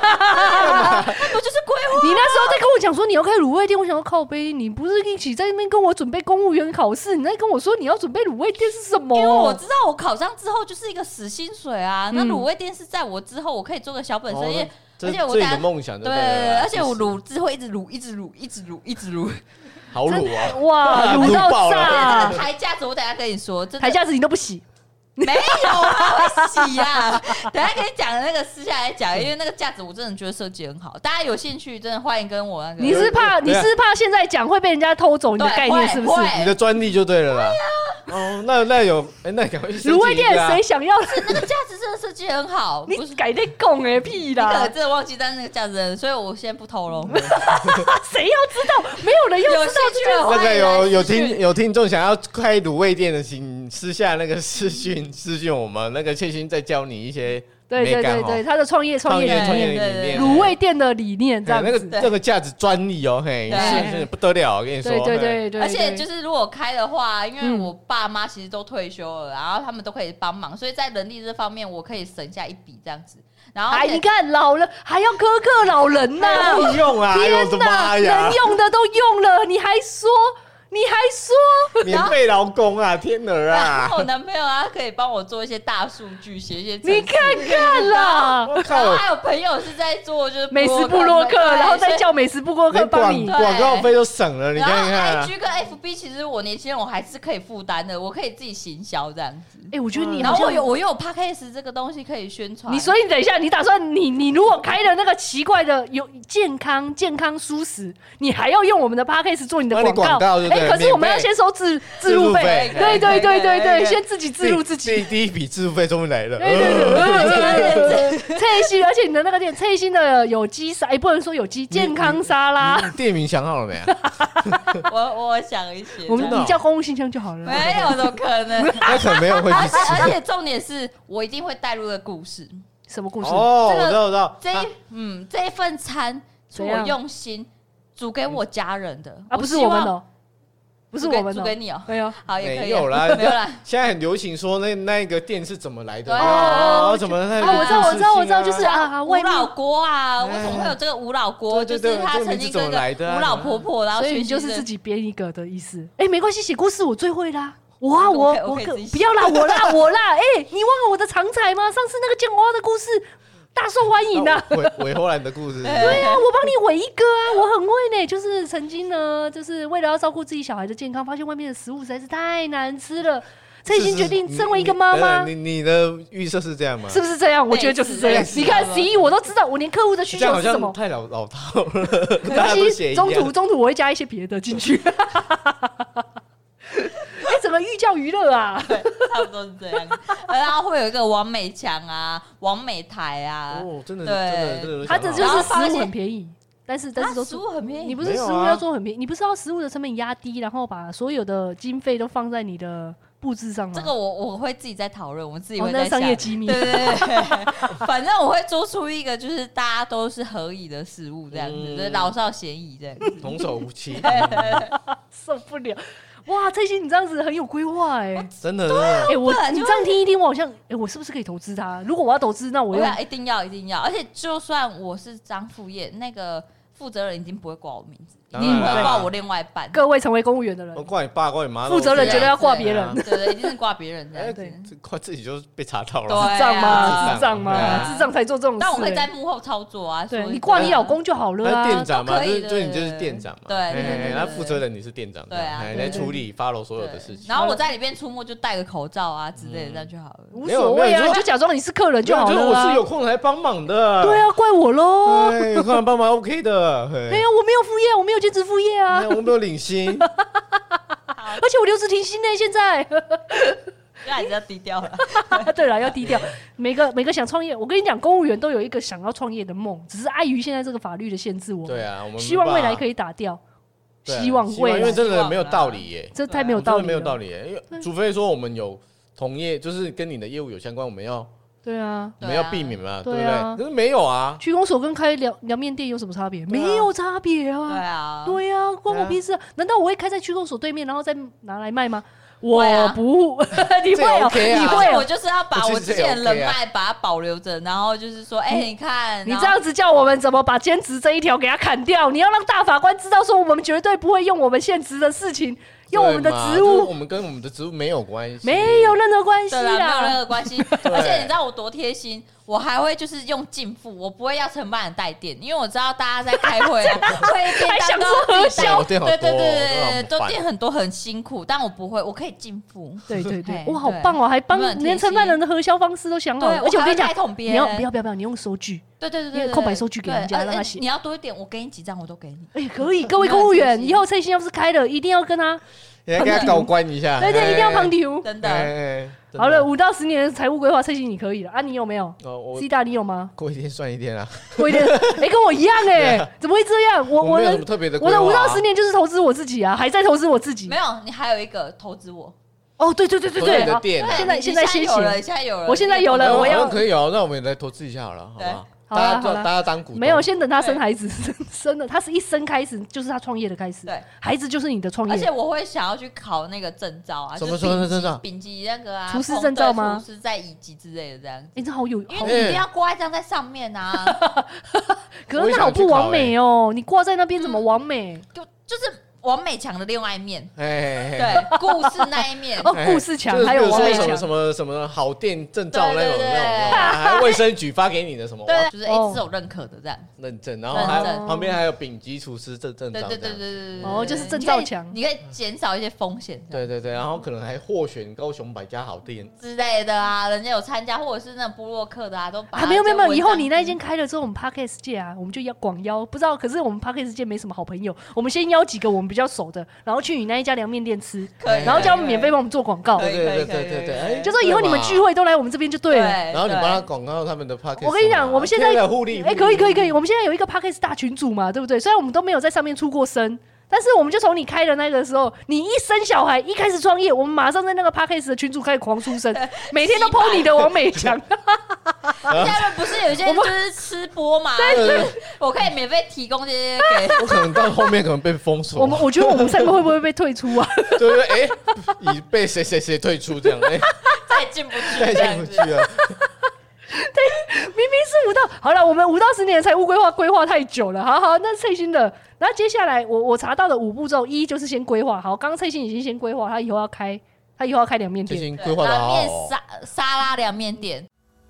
划。 你那时候在跟我讲说你要开卤味店，我想要靠背，你不是一起在那边跟我准备公务员考试，你在跟我说你要准备卤味店是什么？ 因为我知道我考上之后就是一个死薪水啊。嗯、那卤味店是在我之后我可以做个小本生意，哦、而且我自己的梦想对, 对，而且我卤汁会一直卤，一直卤，一直卤，一直卤。 好卤啊！ 哇，卤到炸！ 台架子我等一下跟你说， 台架子你都不洗。 没有啊，会洗啊。等一下跟你讲那个私下来讲，因为那个架子我真的觉得设计很好，大家有兴趣真的欢迎跟我那个。 你是怕你是怕现在讲会被人家偷走你的概念是不是？ 你的专利就对了啦。哦，那那有哎，那赶快去卤味店谁想要？ 是那个架子真的设计很好， 你改在供哎屁啦！ 你可能真的忘记，但是那个架子，所以我先不透露。 谁要知道？没有人要知道这个。 那个有有听有听众想要开卤味店的，请私下那个私讯私讯我们，那个切心再教你一些。 对对对对，他的创业创业创业理念， 卤味店的理念这样子。 那个这个价值专利哦，嘿，是不得了，我跟你说。 对对对， 而且就是如果开的话，因为我爸妈其实都退休了，然后他们都可以帮忙，所以在人力这方面我可以省下一笔这样子。然后， 哎，你看老人还要苛刻老人呐， 不用啊， 天哪，能用的都用了，你还说？你还说免费劳工啊，天儿啊！ 然后我男朋友他可以帮我做一些大数据，写一些你看看啦。 然后还有朋友是在做就是美食部落客，然后再叫美食部落客帮你广告费都省了，你看看。 然后 I G 跟 F B 其实我年轻人我还是可以负担的，我可以自己行销这样子。 哎，我觉得你然后我有我又有 Podcast 这个东西可以宣传。 你所以你等一下，你打算你你如果开了那个奇怪的有健康健康蔬食，你还要用我们的 Podcast 做你的广告？哎，可是我们要先收自自入费，对对对对对，先自己自入自己。 第一笔自入费终于来了。 对对对，蔡心，而且你的那个店蔡心的有机沙，哎，不能说有机健康沙拉。 店名想好了没？ 我我想一些， 我们你叫公务信箱就好了。 没有，怎么可能？ 那可能没有会去吃。 而且重点是我一定会带入的故事。 什么故事？ 哦，我知道，我知道。 这一嗯，这一份餐是我用心煮给我家人的啊，不是我们的。不是我们煮给你哦， 没有， 好也可以， 没有啦， 没有啦。 现在很流行说那那个店是怎么来的？ 哦， 怎么？啊， 我知道，我知道，我知道，就是啊， 吴老锅啊，为什么会有这个吴老锅？就是他曾经跟吴老婆婆，然后所以就是自己编一个的意思。哎，没关系，写故事我最会啦。我啊，我我不要啦，我啦，我啦。哎，你忘了我的常才吗？上次那个建花的故事。大受欢迎啊！ 韦韦后兰的故事， 对啊，我帮你韦一个啊，我很会呢。就是曾经呢，就是为了要照顾自己小孩的健康，发现外面的食物实在是太难吃了。蔡心决定身为一个妈妈， 你你的预设是这样吗？ 是不是这样？我觉得就是这样。你看十一我都知道，我连客户的需求是什么， 太老老套了。 没关系，中途中途我会加一些别的进去。哎，整个寓教于乐啊， 对，差不多是这样。然后会有一个网美墙啊，网美台啊， 哦，真的，对，真的， 它这就是食物很便宜，但是但是都食物很便宜。 你不是食物要做很便宜，你不是要食物的成本压低，然后把所有的经费都放在你的布置上吗？ 这个我我会自己在讨论，我自己会在商业机密。 对对对，反正我会做出一个就是大家都是合宜的食物，这样子，就是老少咸宜这样子， 童叟无欺。 受不了。哇，蔡心，你这样子很有规划哎， 真的，真的。 哎，我你这样听一听，我好像，哎，我是不是可以投资它？如果我要投资，那我要一定要一定要，而且就算我是张副业，那个负责人已经不会挂我名字，一定会挂我另外一半。 各位成为公务员的人， 我挂你爸，挂你妈， 负责人绝对要挂别人， 对对，一定是挂别人这样。 对， 挂自己就被查到了， 智障吗？智障吗？智障才做这种事。 但我可以在幕后操作啊， 对你挂你老公就好了啊。 店长嘛，就就你就是店长嘛， 对， 然后负责人你是店长， 对啊， 来处理 follow 所有的事情。 然后我在里面出没就戴个口罩啊之类的，这样就好了。 无所谓啊，就假装你是客人就好了。 我是有空来帮忙的。 对啊，怪我喽。 有空来帮忙 OK 的。 没有，我没有副业，我没有兼职副业啊。 我没有领薪， 而且我留职停薪呢。现在， 那还是要低调了。 对了，要低调。每个每个想创业，我跟你讲，公务员都有一个想要创业的梦，只是碍于现在这个法律的限制，我对啊，我们希望未来可以打掉。希望未来， 因为真的没有道理耶， 这太没有道理， 没有道理耶。因为除非说我们有同业，就是跟你的业务有相关，我们要。 对啊， 我们要避免嘛，对不对？ 可是没有啊。 区公所跟开凉凉面店有什么差别？没有差别啊。 对啊， 对啊，关我屁事啊！难道我会开在区公所对面，然后再拿来卖吗？我不，你会哦，你会， 我就是要把我之前的人脉把它保留着，然后就是说，哎，你看， 你这样子叫我们怎么把兼职这一条给它砍掉？你要让大法官知道，说我们绝对不会用我们现职的事情用我们的植物， 我们跟我们的植物没有关系， 没有任何关系啦， 没有任何关系。而且你知道我多贴心，我还会就是用净付，我不会要承办人带电，因为我知道大家在开会啊，会电蛋糕核销， 对对对对对，都电很多很辛苦，但我不会，我可以净付。 对对对，哇，好棒哦，还帮连承办人的核销方式都想好了，而且我跟你讲，你要不要不要不要，你用收据。 对对对对， 空白收据给人家让他写。 你要多一点，我给你几张，我都给你。 哎，可以，各位公务员，以后蔡心要是开了，一定要跟他， 要跟他告关一下。 对对，一定要旁听。 真的。 好了，五到十年的财务规划，蔡心你可以了啊？你有没有？ 哦 ，C 大你有吗？ 过一天算一天啊。 过一天，哎，跟我一样哎，怎么会这样？我我的特别的， 我的五到十年就是投资我自己啊，还在投资我自己。 没有，你还有一个投资我。 哦，对对对对对，现在现在先有了，现在有了， 我现在有了，我要可以哦，那我们也来投资一下好了，好不好？大家大家当股东没有，先等他生孩子，生了他是一生开始就是他创业的开始， 对， 孩子就是你的创业。 而且我会想要去考那个证照啊， 什么什么证照？ 丙级那个啊， 厨师证照吗？ 厨师在乙级之类的这样。 哎，这好有， 因为你一定要挂一张在上面啊。 可是那好不完美哦，你挂在那边怎么完美？ 就就是。王美强的另外一面， 哎， 对，故事那一面哦，故事强，还有王美强什么什么好店证照那种那种，还卫生局发给你的什么， 对，就是哎是有认可的这样认证，然后还旁边还有丙级厨师证证照， 对对对对对， 哦，就是证照强， 你可以减少一些风险， 对对对，然后可能还获选高雄百家好店之类的啊，人家有参加，或者是那部落客的啊，都啊没有没有没有，以后你那一间开了之后，我们 Podcast 界啊，我们就要广邀，不知道，可是我们 Podcast 界没什么好朋友，我们先邀几个我们比较熟的，然后。去你那一家凉面店吃，然后叫他们免费帮我们做广告。 对对对对对， 就说以后你们聚会都来我们这边就对了。 然后你帮他广告他们的 podcast。 我跟你讲，我们现在互利， 哎，可以可以可以，我们现在有一个 podcast 大群组嘛，对不对？虽然我们都没有在上面出过声。但是我们就从你开的那个时候，你一生小孩一开始创业，我们马上在那个 podcast 的群组开始狂出声，每天都 po 你的王美强。 现在不是有些就是吃播嘛？对，我可以免费提供这些给。 我可能到后面可能被封锁。 我们我觉得我们三个会不会被退出啊？ 对不对？哎，已被谁谁谁退出这样，哎， 再进不去， 再进不去了。 对，明明是五到好了，我们五到十年的财务规划规划太久了，好好，那蔡心的，然后接下来我我查到的五步骤，一就是先规划好，刚刚蔡心已经先规划，他以后要开，他以后要开凉面店， 已经规划的好， 凉面沙沙拉凉面店。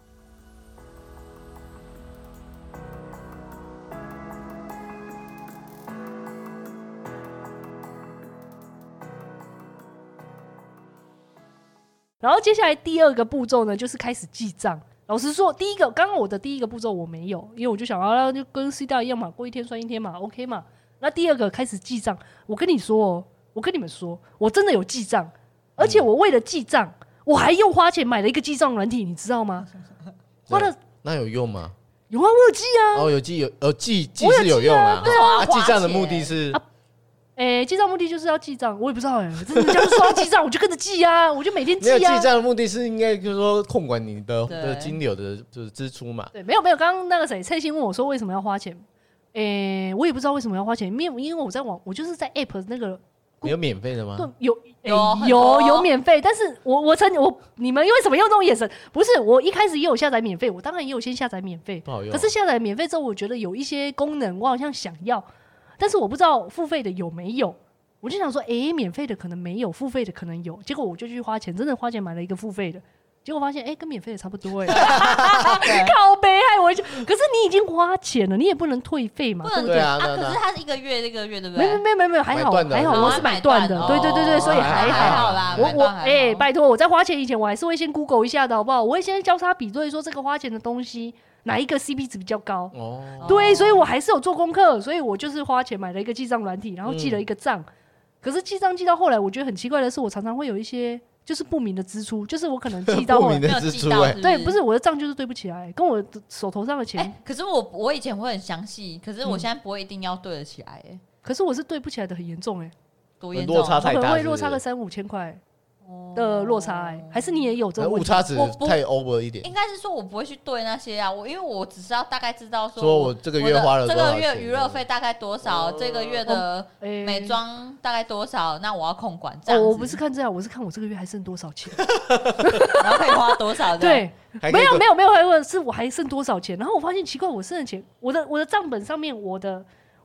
然后接下来第二个步骤呢，就是开始记账。老实说，第一个刚刚我的第一个步骤我没有，因为我就想啊，就跟 C 大一样嘛，过一天算一天嘛 ，OK 嘛。那第二个开始记账，我跟你说哦，我跟你们说，我真的有记账，而且我为了记账，我还又花钱买了一个记账软体，你知道吗？花了那有用吗？ 有啊，我有记啊。 哦，有记有呃记记是有用啊， 对啊，记账的目的是。 哎、欸，记账目的就是要记账，我也不知道哎、欸，真的就是说要记账，我就跟着记啊，我就每天记啊。 没有记账的目的是应该就是说控管你的的金流的就是支出嘛。 对，没有没有，刚刚那个谁蔡心问我说为什么要花钱，哎、欸，我也不知道为什么要花钱，因为因为我在网，我就是在 App 那个。 有免费的吗？ 对，有、欸、 有有有免费，但是我我曾我你们为什么用这种眼神？不是，我一开始也有下载免费，我当然也有先下载免费， 不好用。 可是下载免费之后，我觉得有一些功能我好像想要，但是我不知道付费的有没有。我就想说，哎、欸，免费的可能没有，付费的可能有。结果我就去花钱，真的花钱买了一个付费的，结果发现，哎、欸，跟免费的差不多哎、欸，靠北害我就。可是你已经花钱了，你也不能退费嘛， 不能对啊。 啊可是它是一个月一个月，对不对？ 没没没没没，还好还好，我是买断的，对对对对，所以还好。 还好啦， 我我哎，拜托，我在花钱以前，我还是会先 Google 一下的，好不好？我会先交叉比对，说这个花钱的东西。哪一个 C P 值比较高？哦，对，所以我还是有做功课，所以我就是花钱买了一个记账软体，然后记了一个账。嗯可是记账记到后来，我觉得很奇怪的是，我常常会有一些就是不明的支出，就是我可能记到后来不明的支出、欸， 对，不是我的账就是对不起来，跟我手头上的钱。 欸、可是我我以前会很详细，可是我现在不会一定要对得起来、欸，哎、嗯， 可是我是对不起来的很严重、欸，哎， 多严重？ 落差太大是不是， 可能会落差个三五千块。的落差、欸，还是你也有这个误差值太 over 一点？ 应该是说我不会去对那些啊，我因为我只是要大概知道说， 说我这个月花了多少钱， 这个月娱乐费大概多少，这个月的美妆大概多少，那我要控管这样子。 哦，我不是看这样，我是看我这个月还剩多少钱， 然后可以花多少。 对，没有没有没有，是我还剩多少钱。然后我发现奇怪，我剩的钱，我的我的账本上面，我的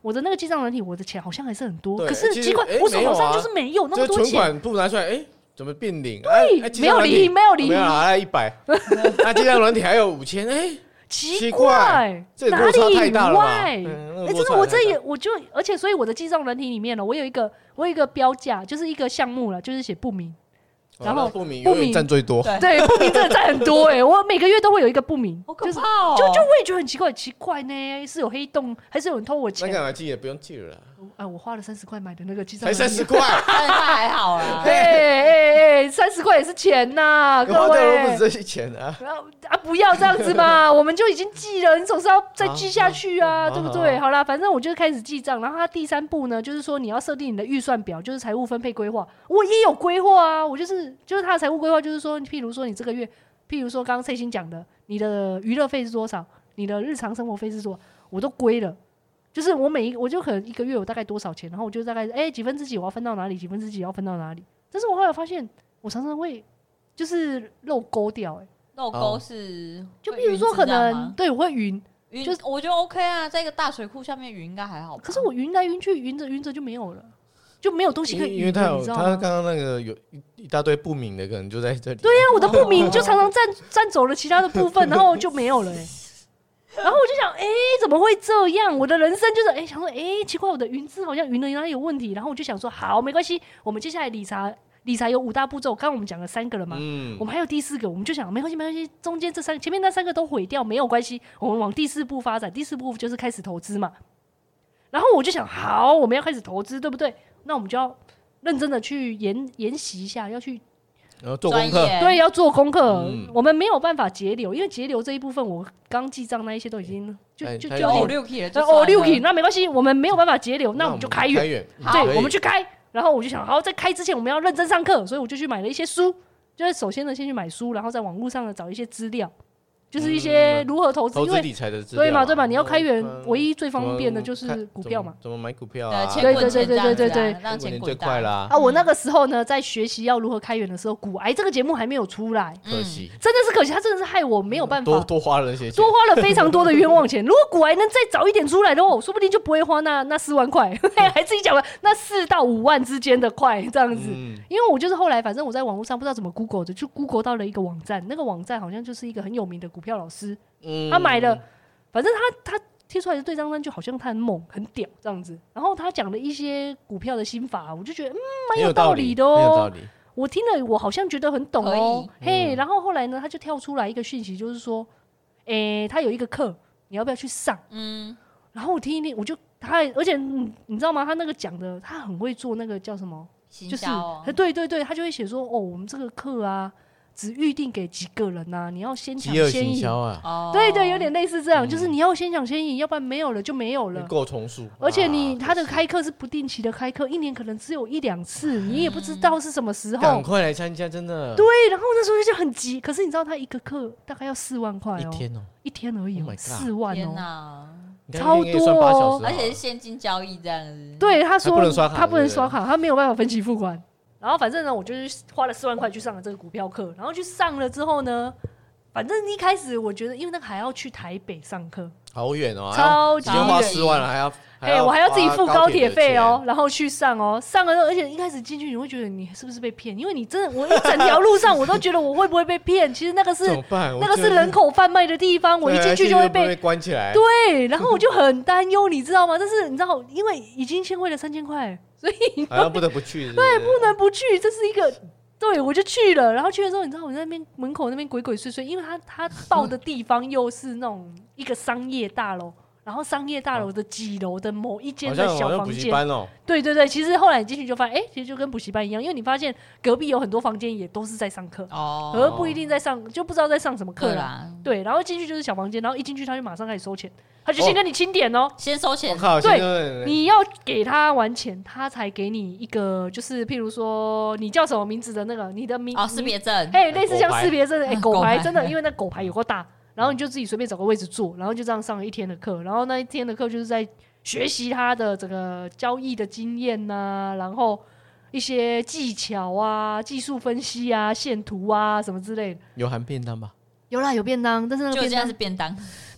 我的那个记账软体，我的钱好像还是很多， 对可是奇怪，我手头上就是没有那么多钱。 这个存款簿拿出来，哎，怎么变零？ 对，没有零，没有零， 没有啦，一百。那记账软体还有五千，哎。 奇怪， 这落差太大了吧？哎、 嗯欸，真的，我这也我就，而且所以我的记账软体里面呢，我有一个我有一个标价，就是一个项目了，就是写不明， 哦、 然后不明永远占最多， 对，不明真的占很多哎、欸，我每个月都会有一个不明， 好可怕哦， 就就我也觉得很奇怪，奇怪呢，是有黑洞还是有人偷我钱？ 那干嘛记也不用记了啦。 啊，我花了三十块买的那个记账， 才三十块， 三十块还好啦。 哎哎哎，三十块也是钱呐，各位， 不止这些钱啊！ 啊，不要这样子嘛，我们就已经记了，你总是要再记下去啊，对不对？好啦，反正我就开始记账，然后它第三步呢，就是说你要设定你的预算表，就是财务分配规划。我也有规划啊，我就是就是它的财务规划，就是说，譬如说你这个月，譬如说刚刚翠欣讲的，你的娱乐费是多少，你的日常生活费是多少，我都归了。就是我每一我就可能一个月有大概多少钱，然后我就大概哎、欸、几分之几我要分到哪里，几分之几要分到哪里。但是我后来发现，我常常会就是漏勾掉、欸，哎， 漏勾是就比如说可能对我会晕， 晕就我觉得 OK 啊，在一个大水库下面晕应该还好吧。 可是我晕来晕去，晕着晕着就没有了，就没有东西可以晕了， 因为他有他刚刚那个有一大堆不明的，可能就在这里。 对呀、啊，我的不明就常常占占走了其他的部分，然后就没有了、欸，哎。然后我就想，哎、欸，怎么会这样？我的人生就是，哎、欸，想说，哎、欸，奇怪，我的云字好像云的哪里有问题？然后我就想说，好，没关系，我们接下来理财，理财有五大步骤，刚刚我们讲了三个了嘛，嗯，我们还有第四个，我们就想，没关系，没关系，中间这三前面那三个都毁掉没有关系，我们往第四步发展，第四步就是开始投资嘛。然后我就想，好，我们要开始投资，对不对？那我们就要认真的去研研习一下，要去。 然后做功课， 对，要做功课、嗯。我们没有办法节流，因为节流这一部分，我刚记账那一些都已经就就就哦六 K 了， 哦六 K， 那没关系，我们没有办法节流，那我们就开源，对，我们去开。然后我就想，好，在开之前我们要认真上课，所以我就去买了一些书，就是首先呢先去买书，然后在网络上呢找一些资料。就是一些如何投资、 投资理财的资料， 对嘛对嘛？你要开源，唯一最方便的就是股票嘛。 怎么买股票啊？ 对对对对对对对， 让钱最快啦！ 啊，我那个时候呢，在学习要如何开源的时候，股癌这个节目还没有出来， 可惜， 真的是可惜，他真的是害我没有办法多多花了那些钱， 多花了非常多的冤枉钱。如果股癌能再早一点出来的话，我说不定就不会花那那四万块，还自己讲了那四到五万之间的块这样子。因为我就是后来，反正我在网络上不知道怎么 Google 的，就 Google 到了一个网站，那个网站好像就是一个很有名的股票老师。嗯、他买了，反正他他贴出来的对账单就好像他很猛很屌这样子，然后他讲了一些股票的心法，我就觉得嗯蛮有道理的哦、喔。我听了我好像觉得很懂哦、喔，嘿、嗯，然后后来呢，他就跳出来一个讯息，就是说，诶、欸，他有一个课，你要不要去上？嗯，然后我听一听，我就他，而且、嗯、你知道吗？他那个讲的，他很会做那个叫什么， 就是、哦、 对对对，他就会写说，哦，我们这个课啊。只预定给几个人呐、啊？你要先抢先赢啊！ 对对，有点类似这样，嗯、就是你要先抢先赢，要不然没有了就没有了。 够重数， 而且你他的开课是不定期的开课，一年可能只有一两次，你也不知道是什么时候。 赶快来参加，真的。 对，然后那时候就很急，可是你知道他一个课大概要四万块哦， 一天哦， 一天而已哦，四万哦。 超多哦， 而且是现金交易这样子。 对，他说他不能刷卡， 他没有办法分期付款。然后反正呢，我就是花了四万块去上了这个股票课，然后去上了之后呢，反正一开始我觉得，因为那个还要去台北上课， 好远哦， 超级远， 已经花四万了，还要， 哎，我还要自己付高铁费哦，然后去上哦，上了，而且一开始进去你会觉得你是不是被骗？因为你真的，我一整条路上我都觉得我会不会被骗？其实那个是那个是人口贩卖的地方，我一进去就会被关起来。 对，然后我就很担忧，你知道吗？但是你知道，因为已经先汇了三千块。所以好像不得不去是不是， 对，不能不去，这是一个，对我就去了。然后去的时候，你知道我在那边门口那边鬼鬼祟祟，因为他他报的地方又是那种一个商业大楼，然后商业大楼的几楼的某一间的小房间， 哦、 对对对，其实后来你进去就发现，哎、欸，其实就跟补习班一样，因为你发现隔壁有很多房间也都是在上课，哦，而不一定在上，就不知道在上什么课啦。对，然后进去就是小房间，然后一进去他就马上开始收钱。他就先跟你清点哦， 先收钱。 对，你要给他完钱，他才给你一个，就是譬如说你叫什么名字的那个，你的名哦，识别证， 哎，类似像识别证，哎，狗牌真的，因为那狗牌有够大，然后你就自己随便找个位置坐，然后就这样上了一天的课，然后那一天的课就是在学习他的整个交易的经验呐、啊，然后一些技巧啊、技术分析啊、线图啊什么之类的。 有含便当吧？ 有啦，有便当，但是那个便当是便当。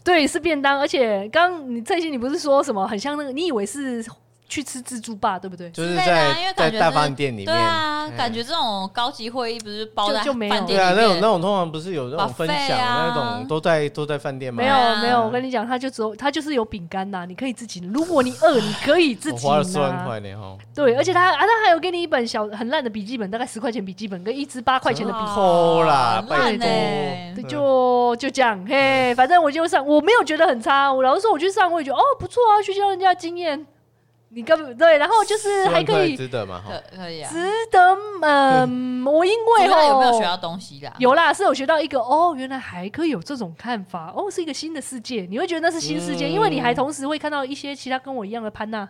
对，是便当，而且刚刚你蔡欣，你不是说什么很像那个？你以为是去吃自助吧，对不对？ 就是在在大饭店里面， 对啊，感觉这种高级会议不是包在饭店里面， 对啊，那种那种通常不是有那种分享那种都在都在饭店吗？ 没有没有，我跟你讲，他就只有他就是有饼干呐，你可以自己，如果你饿，你可以自己拿。 我花了四万块呢哈。 对，而且他啊，他还有给你一本小很烂的笔记本，大概十块钱笔记本跟一支八块钱的笔， 偷啦，拜托， 对，就就这样，嘿，反正我就上，我没有觉得很差，我老实说我去上，我也觉得哦不错啊，去教人家经验。你根本对，然后就是还可以值得嘛？ 可可以啊， 值得。嗯，我因为哈有没有学到东西啦？ 有啦，是有学到一个哦，原来还可以有这种看法哦，是一个新的世界。你会觉得那是新世界，嗯、因为你还同时会看到一些其他跟我一样的潘娜，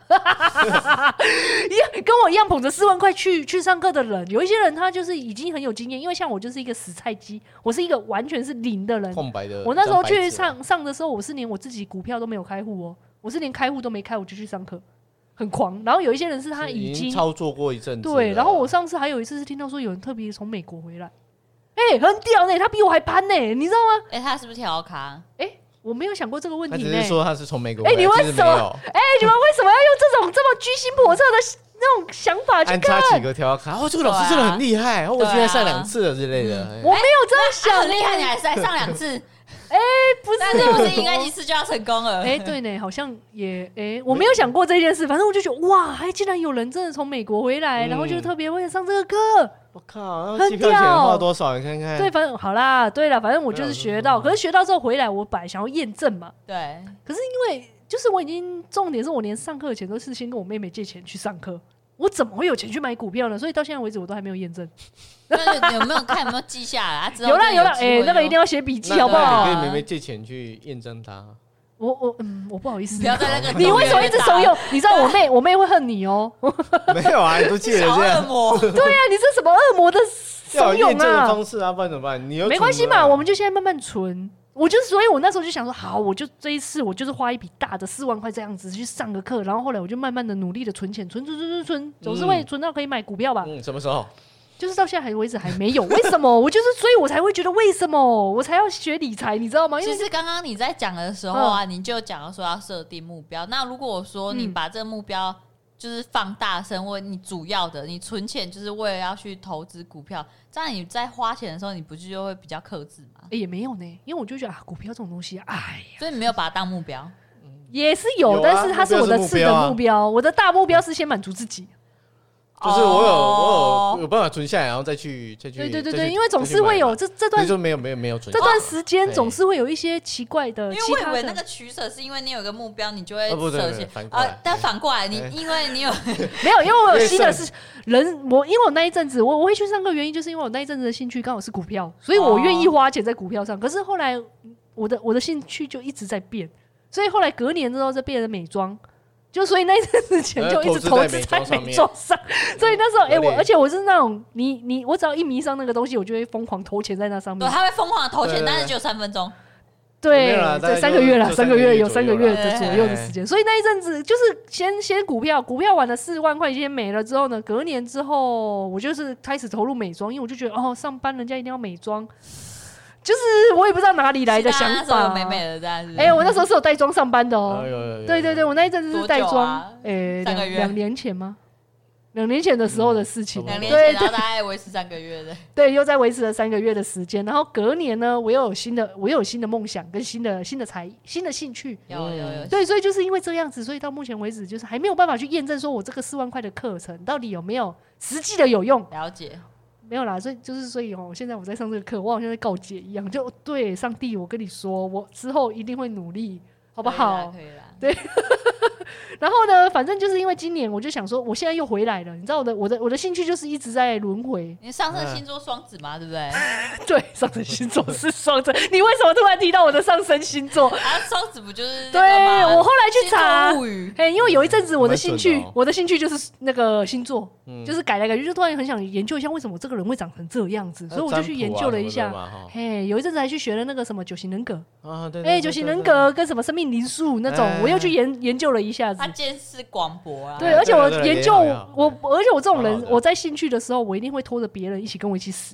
跟我一样捧着四万块去去上课的人。有一些人他就是已经很有经验，因为像我就是一个死菜鸡，我是一个完全是零的人， 空白的。 我那时候去上上的时候，我是连我自己股票都没有开户哦，我是连开户都没开，我就去上课。很狂，然后有一些人是他已经操作过一阵子， 对。然后我上次还有一次是听到说有人特别从美国回来，哎、欸，很屌呢、欸，他比我还攀呢、欸，你知道吗？ 哎、欸，他是不是调咖？ 哎、欸，我没有想过这个问题、欸。 他只是说他是从美国回来， 哎、欸，你为什么？哎、欸，你们为什么要用这种这么居心叵测的那种想法去看？ 安插几个调咖，哦，这个老师真的很厉害，然后、啊、我今天上两次了之类的。 嗯、我没有这样想、欸， 很厉害，你还是再上两次。 哎、欸，不是， 但是不是应该一次就要成功了？ 哎、欸，对呢，好像也哎、欸，我没有想过这件事。反正我就觉得哇，还竟然有人真的从美国回来，嗯、然后就特别为了上这个课。 我靠，那机票钱花多少？你看看。 对，反正好啦，对了，反正我就是学到，可是学到之后回来，我本来想要验证嘛。 对。 可是因为就是我已经重点是我连上课前都是先跟我妹妹借钱去上课。我怎么会有钱去买股票呢？所以到现在为止我都还没有验证。 那有没有看有没有记下来？ 有啦有啦，哎、欸，那个一定要写笔记好不好？ 你跟妹妹借钱去验证它。 我我嗯，我不好意思， 不要在那个。 你为什么一直怂恿？你知道我妹我妹会恨你哦、喔。 没有啊，你都借了这样。 恶魔。 对啊，你这什么恶魔的怂恿啊？ 方式啊，不然怎么办？你没关系嘛，我们就现在慢慢存。我就所以，我那时候就想说，好，我就这一次，我就是花一笔大的四万块这样子去上个课，然后后来我就慢慢的努力的存钱，存存存存存，总是会存到可以买股票吧。 嗯，什么时候？ 就是到现在为止还没有，为什么？我就是，所以我才会觉得为什么我才要学理财，你知道吗？因为其实刚刚你在讲的时候啊，嗯、你就讲说要设定目标。那如果说你把这个目标就是放大声，或你主要的你存钱就是为了要去投资股票，这样你在花钱的时候，你不就会比较克制吗？ 欸、也没有呢，因为我就觉得啊，股票这种东西，哎呀， 所以你没有把它当目标， 也是有，有啊、但是它是我的次的目标，我的大目标是先满足自己。 就是我有我有有办法存下来，然后再去再去。 对对对对，因为总是会有这这段就没有没有没有存。 这段时间总是会有一些奇怪的， 因为我以为那个取舍是因为你有一个目标，你就会舍弃啊。但反过来，你因为你有没有？因为我有新的是人，我因为我那一阵子我我会去上课，原因就是因为我那一阵子的兴趣刚好是股票，所以我愿意花钱在股票上。可是后来我的我的兴趣就一直在变，所以后来隔年之后就变成美妆。就所以那一阵子钱就一直投资在美妆上，所以那时候哎、欸、我而且我是那种你你我只要一迷上那个东西，我就会疯狂投钱在那上面。 对，他会疯狂的投钱，但是只有三分钟。 对，对，三个月啦，三个月有三个月的左右的时间，所以那一阵子就是先先股票，股票玩了四万块钱没了之后呢，隔年之后我就是开始投入美妆，因为我就觉得哦，上班人家一定要美妆。就是我也不知道哪里来的想法， 美美的这样子。 哎、欸，我那时候是有带妆上班的哦、喔。 哎、 对对对，我那一阵子是带妆。哎、 欸，三个月， 两年前吗？两年前的时候的事情。 两、嗯、年前，然后大概维持三个月的。 对，又在维持了三个月的时间。然后隔年呢，我又有新的，我又有新的梦想跟新的新的才新的兴趣。 有有有。 对，所以就是因为这样子，所以到目前为止就是还没有办法去验证说我这个四万块的课程到底有没有实际的有用。 了解。 没有啦，所以就是所以哦，现在我在上这个课，我好像在告解一样，就对上帝，我跟你说，我之后一定会努力，好不好？ 可以啦， 对。然后呢，反正就是因为今年，我就想说，我现在又回来了，你知道我的我的我的兴趣就是一直在轮回。 你上升星座双子嘛，对不对？ 对，上升星座是双子。你为什么突然提到我的上升星座？ 啊，双子不就是对我后来去查，哎，因为有一阵子我的兴趣， 哦、 我的兴趣就是那个星座，嗯、就是改来改去，就突然很想研究一下为什么这个人会长成这样子，所以我就去研究了一下。嘿，有一阵子还去学了那个什么九型人格啊，对， 哎，九型人格跟什么生命灵数那种，我又去研研究了一下子。 他见识广博啊， 对，而且我研究我，而且我这种人，我在兴趣的时候，我一定会拖着别人一起跟我一起死。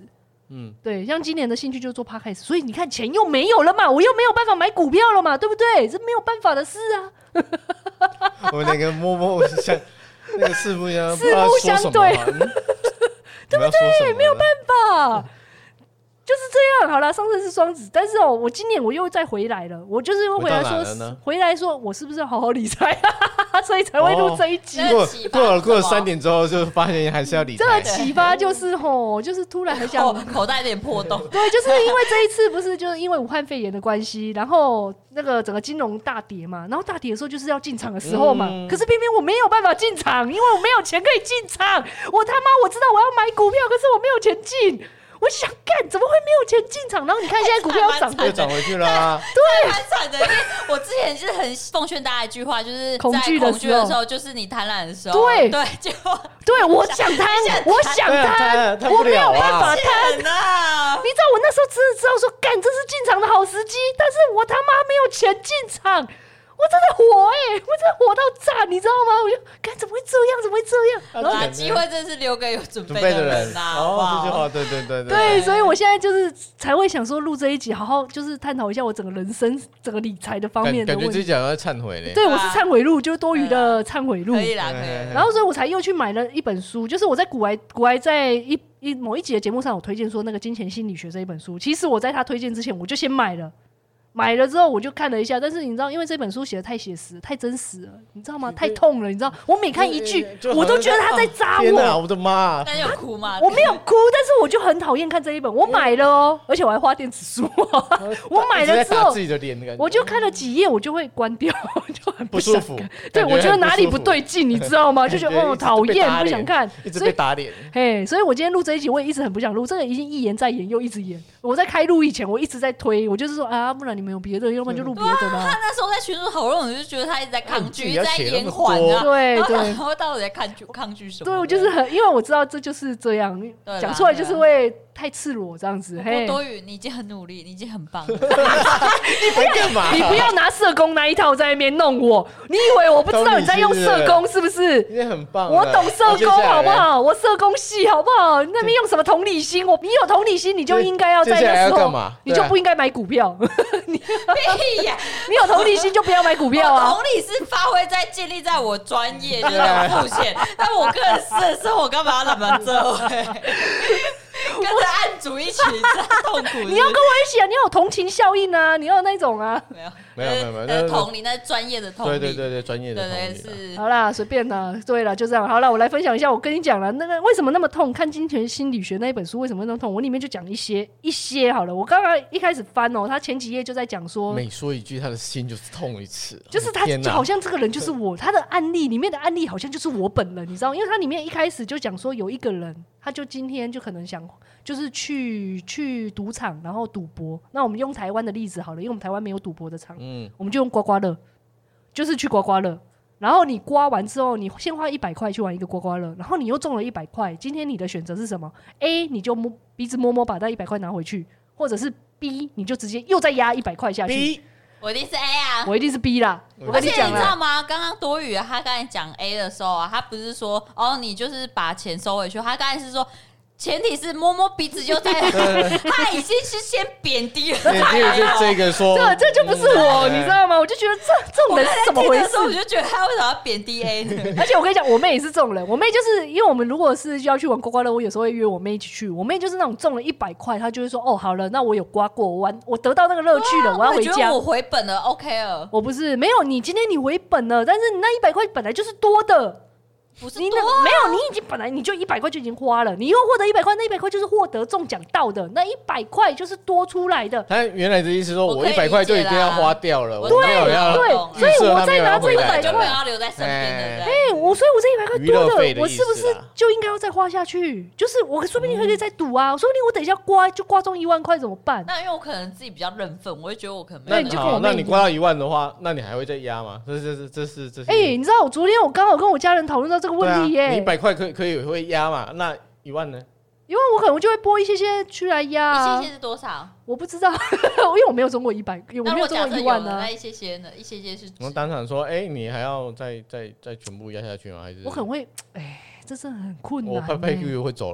嗯，对，像今年的兴趣就是做 podcast， 所以你看钱又没有了嘛，我又没有办法买股票了嘛，对不对？这没有办法的事啊。 我那个摸摸像那个四目相四目相对， 嗯、 对不对？没有办法。就是这样，好了，上次是双子，但是哦，我今年我又再回来了，我就是又回来说，回来说我是不是要好好理财，所以才会录这一集。 哦、过过了过了三点之后，就发现还是要理财。 这个启发就是吼，就是突然很想口, 口袋有点破洞。 对，就是因为这一次不是就是因为武汉肺炎的关系，然后那个整个金融大跌嘛，然后大跌的时候就是要进场的时候嘛，嗯、可是偏偏我没有办法进场，因为我没有钱可以进场。我他妈我知道我要买股票，可是我没有钱进。我想干，怎么会没有钱进场？然后你看现在股票涨， 又涨回去了、啊。 对， 蛮惨的。因为我之前就是很奉劝大家一句话，就是在恐惧的时候，就是你贪婪的时候。 对对，就对我想贪，我想贪，我没有办法贪啊！ 你知道我那时候真的知道说，干这是进场的好时机，但是我他妈没有钱进场。我真的火哎、欸！我真的火到炸，你知道吗？我就，看怎么会这样？怎么会这样？ 然后把机会真是留给有准备的人呐、啊！ 哦，这句话，对对对对, 对，所以我现在就是才会想说录这一集，好好就是探讨一下我整个人生、整个理财的方面的问题。 感觉自己讲要忏悔嘞。 对，我是忏悔录，就是多余的忏悔录。 可以啦，可以。 然后，所以我才又去买了一本书，就是我在古癌古癌在一一某一集的节目上有推荐说那个《金钱心理学》这一本书。其实我在他推荐之前，我就先买了。买了之后我就看了一下，但是你知道，因为这本书写的太写实、太真实了，你知道吗？太痛了，你知道，我每看一句，我都觉得他在扎我。 天哪，我的妈！ 但有哭吗？ 我没有哭，但是我就很讨厌看这一本。我买了哦，而且我还花电子书。我买了之后，我就看了几页，我就会关掉，就很不舒服。 对，我觉得哪里不对劲，你知道吗？就觉得哦，讨厌，不想看， 一直被打脸。 嘿，所以我今天录这一集，我也一直很不想录，这个已经一延再延，又一直延。我在开录以前，我一直在推，我就是说啊，不然你们有别的，要不然就录别的啦。 他那时候在群组讨论，我就觉得他一直在抗拒，一直在延缓啊。 对对， 然后到底在抗拒抗拒什么？ 对，我就是很，因为我知道这就是这样，讲出来就是会太赤裸这样子。 嘿，多余，你已经很努力，你已经很棒了。 你不要干嘛？你不要拿社工那一套在那边弄我。你以为我不知道你在用社工是不是？ 你很棒， 我懂社工好不好？我社工系好不好？你那边用什么同理心？我你有同理心，你就应该要在那时候，你就不应该买股票。 你屁呀！ 你有同理心就不要买股票啊！ 同理是发挥在建立在我专业，就是我付钱，但我个人私人生活干嘛要那么这会？跟着案主一起痛苦是不是？ 你要跟我一起啊！你要有同情效应啊！你要有那种啊！ 没有没有没有没有， 那是同理，那是专业的同理。 对对对对，专业的同理。 对对是。 好啦，随便啦。对了，就这样。好了，我来分享一下。我跟你讲了，那个为什么那么痛？看《金钱心理学》那一本书为什么那么痛？我里面就讲一些一些好了。我刚刚一开始翻哦，他前几页就在讲说， 每说一句，他的心就是痛一次。 就是他就好像这个人就是我，他的案例里面的案例好像就是我本人，你知道？因为他里面一开始就讲说有一个人，他就今天就可能想。就是去去赌场，然后赌博。那我们用台湾的例子好了，因为我们台湾没有赌博的场，嗯，我们就用刮刮乐，就是去刮刮乐。然后你刮完之后，你先花一百块去玩一个刮刮乐，然后你又中了一百块。今天你的选择是什么 ？A 你就摸鼻子摸摸把那一百块拿回去，或者是 B 你就直接又再压一百块下去。 B 我一定是 A 啊， 我一定是 B 啦。我跟你讲， 而且你知道吗？刚刚多余他刚才讲 A 的时候啊，他不是说哦你就是把钱收回去，他刚才是说。前提是摸摸鼻子就在，他已经是先贬低了他了。 这这个说， 这这就不是我，你知道吗？我就觉得这这种人是怎么回事？ 我就觉得他为什么要贬低 A 呢？ 而且我跟你讲，我妹也是这种人。我妹就是因为我们如果是要去玩刮刮乐，我有时候会约我妹一起去。我妹就是那种中了一百块，她就会说：“哦，好了，那我有刮过，我玩我得到那个乐趣了，我要回家。” 我觉得我回本了 ，OK 了。 我不是没有你今天你回本了，但是你那一百块本来就是多的。 不是多、啊、 你那没有，你已经本来你就一百块就已经花了，你又获得一百块，那一百块就是获得中奖到的，那一百块就是多出来的。 他原来的意思说，我一百块就已经要花掉了， 我没有要对， 所以我再拿这一百块要留在身边的。 哎，我所以我这一百块多的，我是不是就应该要再花下去？就是我说不定可以再赌啊，说不定我等一下刮就刮中一万块怎么办？ 那因为我可能自己比较认份，我会觉得我可能没有。那你就跟我妹， 那你刮到一万的话，那你还会再压吗？这这是这是这是。 哎，你知道我昨天我刚好跟我家人讨论到这个问题耶。 一百块可以可以会压嘛？那一万呢？ 因为我可能就会拨一些些去来压、啊。 一些些是多少？ 我不知道，因为我没有中过一百，我没有中过一万呢、啊。 那一些些呢？一些些是。 我当场说，哎、欸，你还要再再再全部压下去吗？还是我可能会，哎，这真的很困难、欸。 我拍拍 Q 会走了。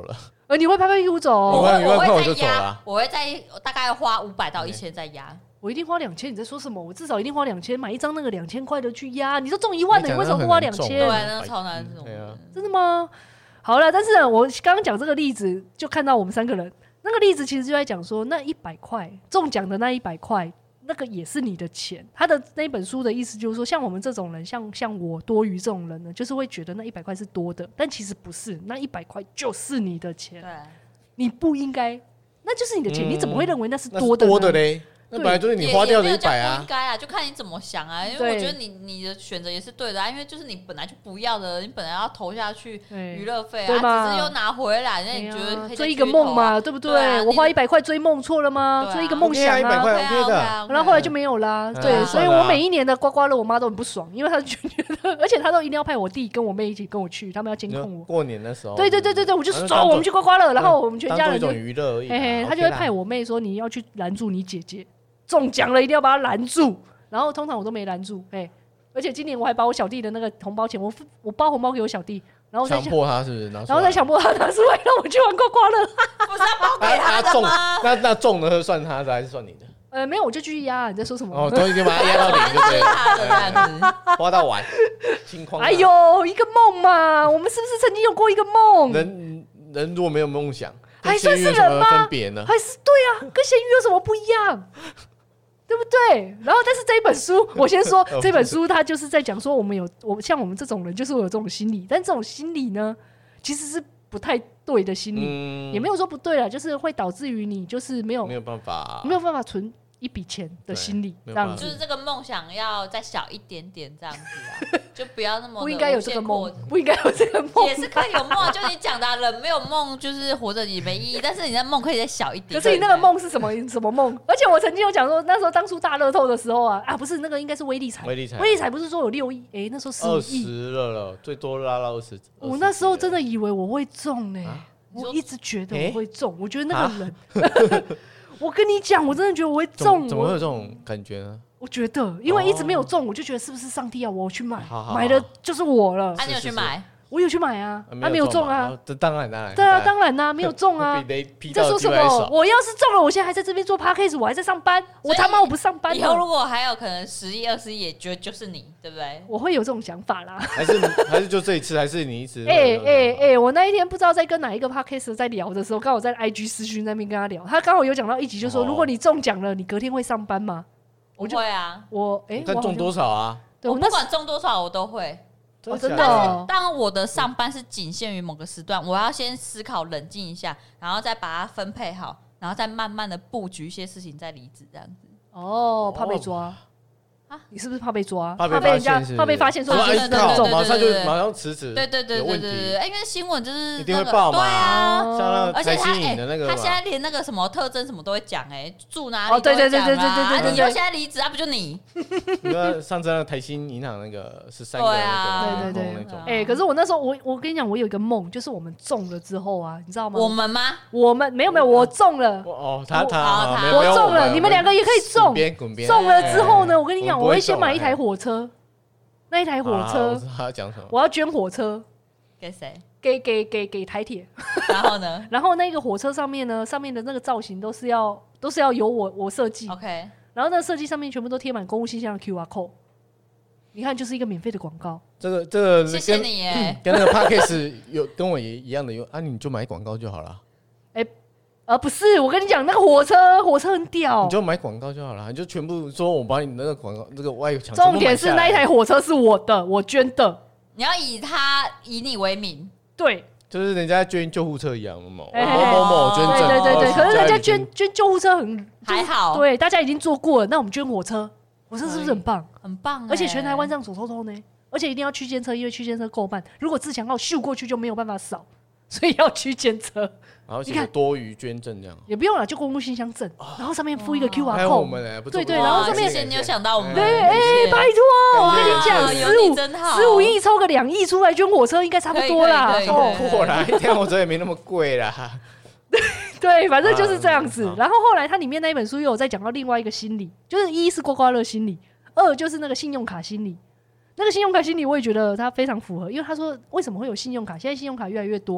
呃，你会拍拍屁股走、 我哦？ 会一万块我就再压走了， 我会再大概花五百到一千再压。 我一定花两千，你在说什么？我至少一定花两千买一张那个两千块的去压。你都中一万的，你为什么不花两千？ 对，那超难中。 对啊， 真的吗？好了，但是呢我刚刚讲这个例子，就看到我们三个人，那个例子其实就在讲说，那一百块中奖的那一百块，那个也是你的钱。他的那本书的意思就是说，像我们这种人，像像我多余这种人呢，就是会觉得那一百块是多的，但其实不是，那一百块就是你的钱， 对， 你不应该，那就是你的钱， 嗯你怎么会认为那是那多的呢？ 多的嘞？那本来就是你花掉的一百啊， 不应该啊，就看你怎么想啊。因为我觉得你你的选择也是对的啊，因为就是你本来就不要的，你本来要投下去娱乐费啊，只是又拿回来，那你觉得追一个梦嘛，对不对？ 对啊、 我花一百块追梦错了吗？追、啊、一个梦想啊， 一百块 OK 的， 然后后来就没有啦。对，啊、所以我每一年的刮刮乐，我妈都很不爽，因为她觉得，而且她都一定要派我弟跟我妹一起跟我去，他们要监控我。 过年的时候， 对对对对对，我就走，我们去刮刮乐，然后我们全家人就娱乐而已。 嘿嘿，他就会派我妹说你要去拦住你姐姐。中奖了一定要把他拦住，然后通常我都没拦住，哎，而且今年我还把我小弟的那个红包钱，我我包红包给我小弟，然后强迫他是不是？ 然后再强迫他拿出来让我去玩刮刮乐， 不是要包给他的吗？ 那那中的是算他的还是算你的？ 呃，没有，我就继续压，你在说什么？ 哦，终于就把他压到零，就对了，花到完，清空。 哎呦，一个梦嘛，我们是不是曾经有过一个梦？ 人人如果没有梦想， 还算是人吗？ 分别呢？ 还是对啊，跟咸鱼有什么不一样？对不对？然后，但是这一本书，我先说，这本书它就是在讲说，我们有我像我们这种人，就是会有这种心理，但这种心理呢，其实是不太对的心理，嗯、也没有说不对啦，就是会导致于你就是没有没有办法， 没有办法存一笔钱的心理，这样子， 就是这个梦想要再小一点点，这样子啊，就不要那么不应该有这个梦，不应该有这个梦， 也是可以有梦，就你讲的、啊，人没有梦就是活着也没意义，但是你的梦可以再小一点。 可是你那个梦是什么什么梦？而且我曾经有讲说，那时候当初大乐透的时候啊，啊不是那个应该是威力彩， 威力彩， 威力彩不是说有六亿？哎、欸，那时候十五亿， 二十了了，最多拉到二十。 我那时候真的以为我会中呢、欸啊，我一直觉得我会中，欸、我觉得那个人。啊我跟你讲，我真的觉得我会中， 怎么会有这种感觉呢？ 我觉得，因为一直没有中，我就觉得是不是上帝要我去买，好好好买的就是我了。 啊，你有去买？ 我有去买啊，他、啊、没有中啊。 这当然当然。 对啊，当然啦、啊，没有中啊。你在说什么？我要是中了，我现在还在这边做 podcast， 我还在上班，我他妈我不上班。 以后如果还有可能十亿、二十亿，也觉得就是你，对不对？ 我会有这种想法啦。 还是还是就这一次，还是你一直？ 哎哎哎，我那一天不知道在跟哪一个 podcast 在聊的时候，刚好在 I G 私讯那边跟他聊，他刚好有讲到一集，就说、哦、如果你中奖了，你隔天会上班吗？ 我就会啊。 我哎， 看中多少啊？ 对，我不管中多少，我都会。 哦、真的、哦， 但是当我的上班是仅限于某个时段，我要先思考、冷静一下，然后再把它分配好，然后再慢慢的布局一些事情，再离职这样子。 哦，怕被抓啊？你是不是怕被抓？ 怕被人家怕被发现说你是中，马上就马上辞职。 对对对对对对，因为新闻就是一定会报嘛。 对啊， 像那个台新影的那个， 他现在连那个什么特征什么都会讲，哎，住哪里哦，对对对对对对对， 你又现在离职啊，不就你？ 你看上次那个台新银行那个十三个那个，对对对，哎，可是我那时候我我跟你讲，我有一个梦，就是我们中了之后啊，你知道吗？ 我们吗？ 我们没有没有，我中了。 哦，他他我中了，你们两个也可以中。中了之后呢，我跟你讲，我会先买一台火车，那一台火车， 他要讲什么？ 我要捐火车给谁？ 给给给给台铁。 然后呢？ 然后那个火车上面呢，上面的那个造型都是要都是要由我我设计。 OK。 然后那个设计上面全部都贴满公务信箱的 Q R code， 你看就是一个免费的广告。 这个这个谢谢你耶， 跟那个 Podcast 有跟我一样的有啊，你就买广告就好了。 哎、欸。呃，不是，我跟你讲，那个火车，火车很屌， 你就买广告就好了，你就全部说我把你那个广告这个外墙。 重点是那一台火车是我的，我捐的。 你要以他以你为名， 对， 就是人家捐救护车一样，某某欸、 某某捐赠， 对对对对。可是人家捐捐救护车很还好， 对，大家已经做过了，那我们捐火车，火车是不是很棒？ 很棒、欸， 而且全台湾这样走透透呢，而且一定要区间车，因为区间车够慢，如果自强号咻过去就没有办法扫。所以要区间车， 然后写多余捐赠这样， 也不用了，就公务信箱证，然后上面附一个 Q R code， 对对，然后上面谢谢你有想到我们， 对，哎，拜托，我跟你讲，十五十五亿抽个两亿出来捐火车，应该差不多啦。 哦，过来，一天火车也没那么贵啦。 对，反正就是这样子。然后后来它里面那一本书又有在讲到另外一个心理，就是一是刮刮乐心理，二就是那个信用卡心理。那个信用卡心理我也觉得它非常符合，因为他说为什么会有信用卡？现在信用卡越来越多嘛，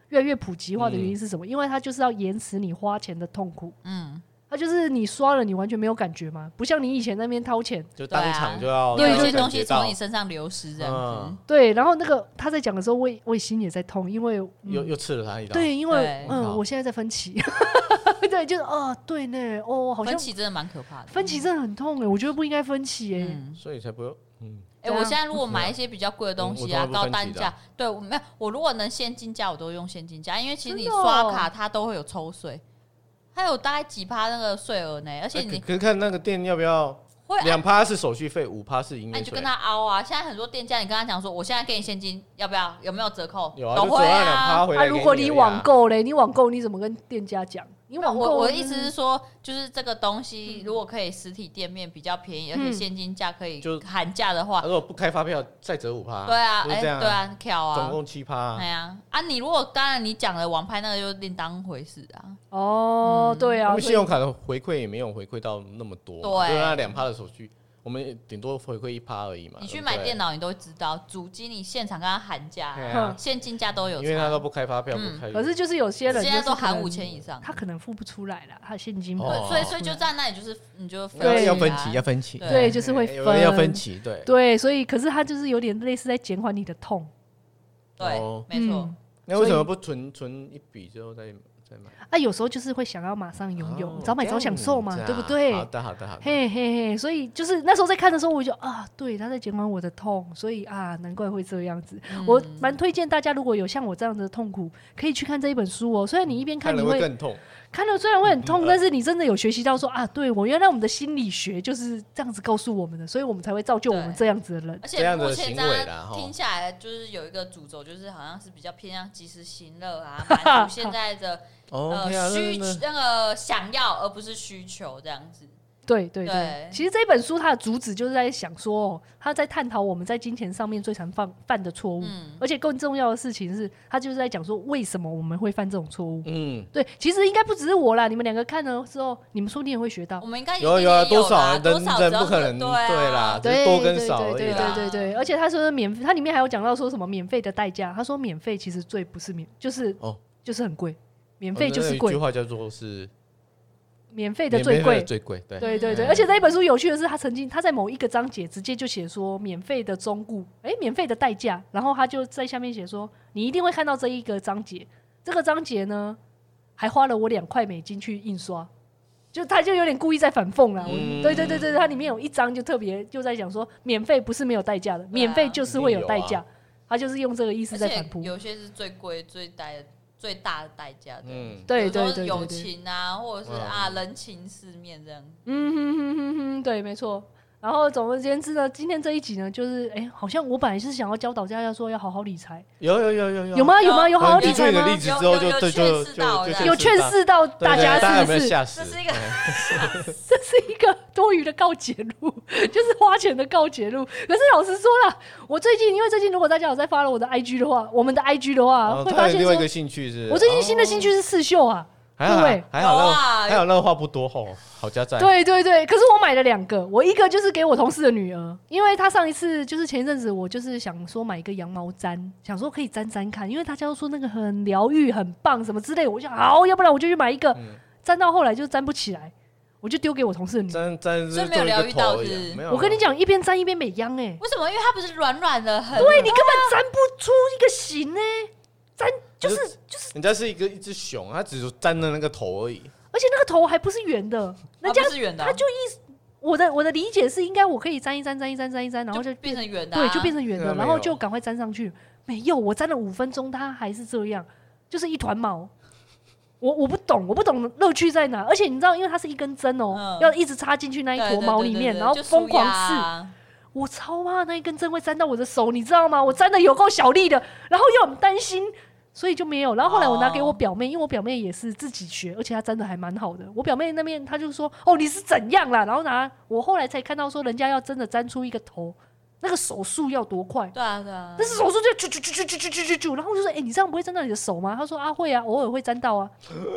越来越普及化的原因是什么？嗯、因为它就是要延迟你花钱的痛苦。嗯。它就是你刷了，你完全没有感觉嘛，不像你以前那边掏钱， 就当场就要有一些东西从你身上流失这样子。 嗯、对，然后那个他在讲的时候，我我心也在痛，因为、嗯、 又又刺了他一刀。 对，因为嗯，我现在在分期，对，就是哦，对呢，哦，好像分期真的蛮可怕的， 分期真的很痛哎，我觉得不应该分期哎、 嗯，所以才不用嗯。 哎、欸，我现在如果买一些比较贵的东西啊，嗯、高单价，对，我没有，我如果能现金价，我都用现金价，因为其实你刷卡它都会有抽税。它有大概几趴那个税额呢，而且你可是看那个店要不要，两趴是手续费，五趴是营业税， 你就跟他凹啊。现在很多店家，你跟他讲说，我现在给你现金，要不要？有没有折扣？ 有啊， 都会啊。 啊，如果你网购嘞，你网购你怎么跟店家讲？你网购， 我我的意思是说，就是这个东西如果可以实体店面比较便宜，嗯、而且现金价可以喊价的话， 如果不开发票再折五趴， 对啊，哎、 欸， 对啊，跳啊， 总共七趴， 哎呀，啊，你如果刚才你讲的网拍那个就另当回事啊。 哦，嗯、对啊， 因为信用卡的回馈也没有回馈到那么多， 对， 对啊，两趴的手续。我们顶多回馈一趴而已嘛。 你去买电脑，你都会知道，主机你现场跟他喊价，啊、现金价都有差， 因为他都不开发票，嗯、不开。 可是就是有些人现在都喊五千以上， 他可能付不出来了，他现金。 哦、所以所以就在那里，就是你就分、 啊、要分期，要分期， 对，对就是会分， 有人要分期，对对，所以可是他就是有点类似在减缓你的痛， 对，哦、没错。 那、嗯、为什么不存存一笔之后再？ 啊，有时候就是会想要马上拥有，哦、早买早享受嘛，对不对？ 好的，好的，好的。 嘿嘿嘿，所以就是那时候在看的时候，我就啊，对，他在减缓我的痛，所以啊，难怪会这样子。嗯、我蛮推荐大家，如果有像我这样子的痛苦，可以去看这一本书哦。虽然你一边看你会看了会更痛， 看了虽然会很痛，但是你真的有学习到说啊，对我原来我们的心理学就是这样子告诉我们的，所以我们才会造就我们这样子的人。 而且目前大家听下来，就是有一个主轴，就是好像是比较偏向及时行乐啊，满足现在的。 哦、 呃， okay 啊、 需那个想要，而不是需求这样子。 对对 对, 对，其实这本书它的主旨就是在想说，他在探讨我们在金钱上面最常犯犯的错误，嗯、而且更重要的事情是，他就是在讲说为什么我们会犯这种错误。嗯，对，其实应该不只是我啦，你们两个看了之后，你们说不定也会学到。 我们应该有有啊， 多少人多少人不可能对啦，只是多跟少而已啦。 对对对对，而且他说免，他里面还有讲到说什么免费的代价，他说免费其实最不是免，就是哦，就是很贵。免费就是贵、 哦，有一句话叫做是免费的最贵， 最贵。对对对对，而且这一本书有趣的是，他曾经他在某一个章节直接就写说免费的忠固，哎，免费的代价，然后他就在下面写说，你一定会看到这一个章节，这个章节呢还花了我两块美金去印刷，就他就有点故意在反讽啦。嗯、对对对对，它里面有一章就特别就在讲说，免费不是没有代价的，啊、免费就是会有代价，他、啊、就是用这个意思在反扑。 有些是最贵最大的。最大的代价，嗯， 对对对， 友情啊，或者是啊人情世面这样， 嗯哼哼哼哼，对，没错。然后总而言之呢，今天这一集呢，就是哎，好像我本来是想要教导大家说要好好理财， 有有有有有有吗？有吗？有好好理财吗？ 例子之后就就就就有劝世到大家，是不是？ 这是一个， 这是一个多余的告解录，就是花钱的告解录。可是老实说啦，我最近因为最近如果大家有在 follow 我的 I G 的话，我们的 I G 的话，会发现另外一个兴趣是， 我最近新的兴趣是刺绣啊。 还好还好那还好那话不多吼，好加赞。 对对对，可是我买了两个，我一个就是给我同事的女儿，因为她上一次就是前一阵子我就是想说买一个羊毛毡，想说可以沾沾看，因为大家都说那个很疗愈、很棒什么之类的，我就好，要不然我就去买一个，嗯、沾到后来就沾不起来，我就丢给我同事的女儿。 沾沾所以没有疗愈到是？ 我跟你讲，一边沾一边美秧哎、欸。 为什么？因为它不是软软的，很对你根本沾不出一个形哎、欸，沾。就是就是， 人家是一个一只熊，它只是沾了那个头而已， 而且那个头还不是圆的，人家是圆的， 他就意思，我的我的理解是，应该我可以沾一沾，沾一沾，沾一沾，然后就变成圆的， 对，就变成圆的，然后就赶快沾上去。没有，我沾了五分钟，它还是这样，就是一团毛。我我不懂，我不懂乐趣在哪。而且你知道，因为它是一根针哦、喔，嗯、要一直插进去那一坨毛里面，然后疯狂刺。我超怕那一根针会沾到我的手，你知道吗？我沾的有够小力的，然后又很担心。所以就没有，然后后来我拿给我表妹，因为我表妹也是自己学，而且她沾的还蛮好的。我表妹那边她就说：“哦，你是怎样啦？”然后拿我后来才看到说，人家要真的沾出一个头，那个手速要多快？ 对啊，对啊。 但是手速就啾啾啾啾啾啾啾啾，然后我就说：“哎、欸，你这样不会沾到你的手吗？”她说：“啊，会啊，偶尔会沾到啊。”我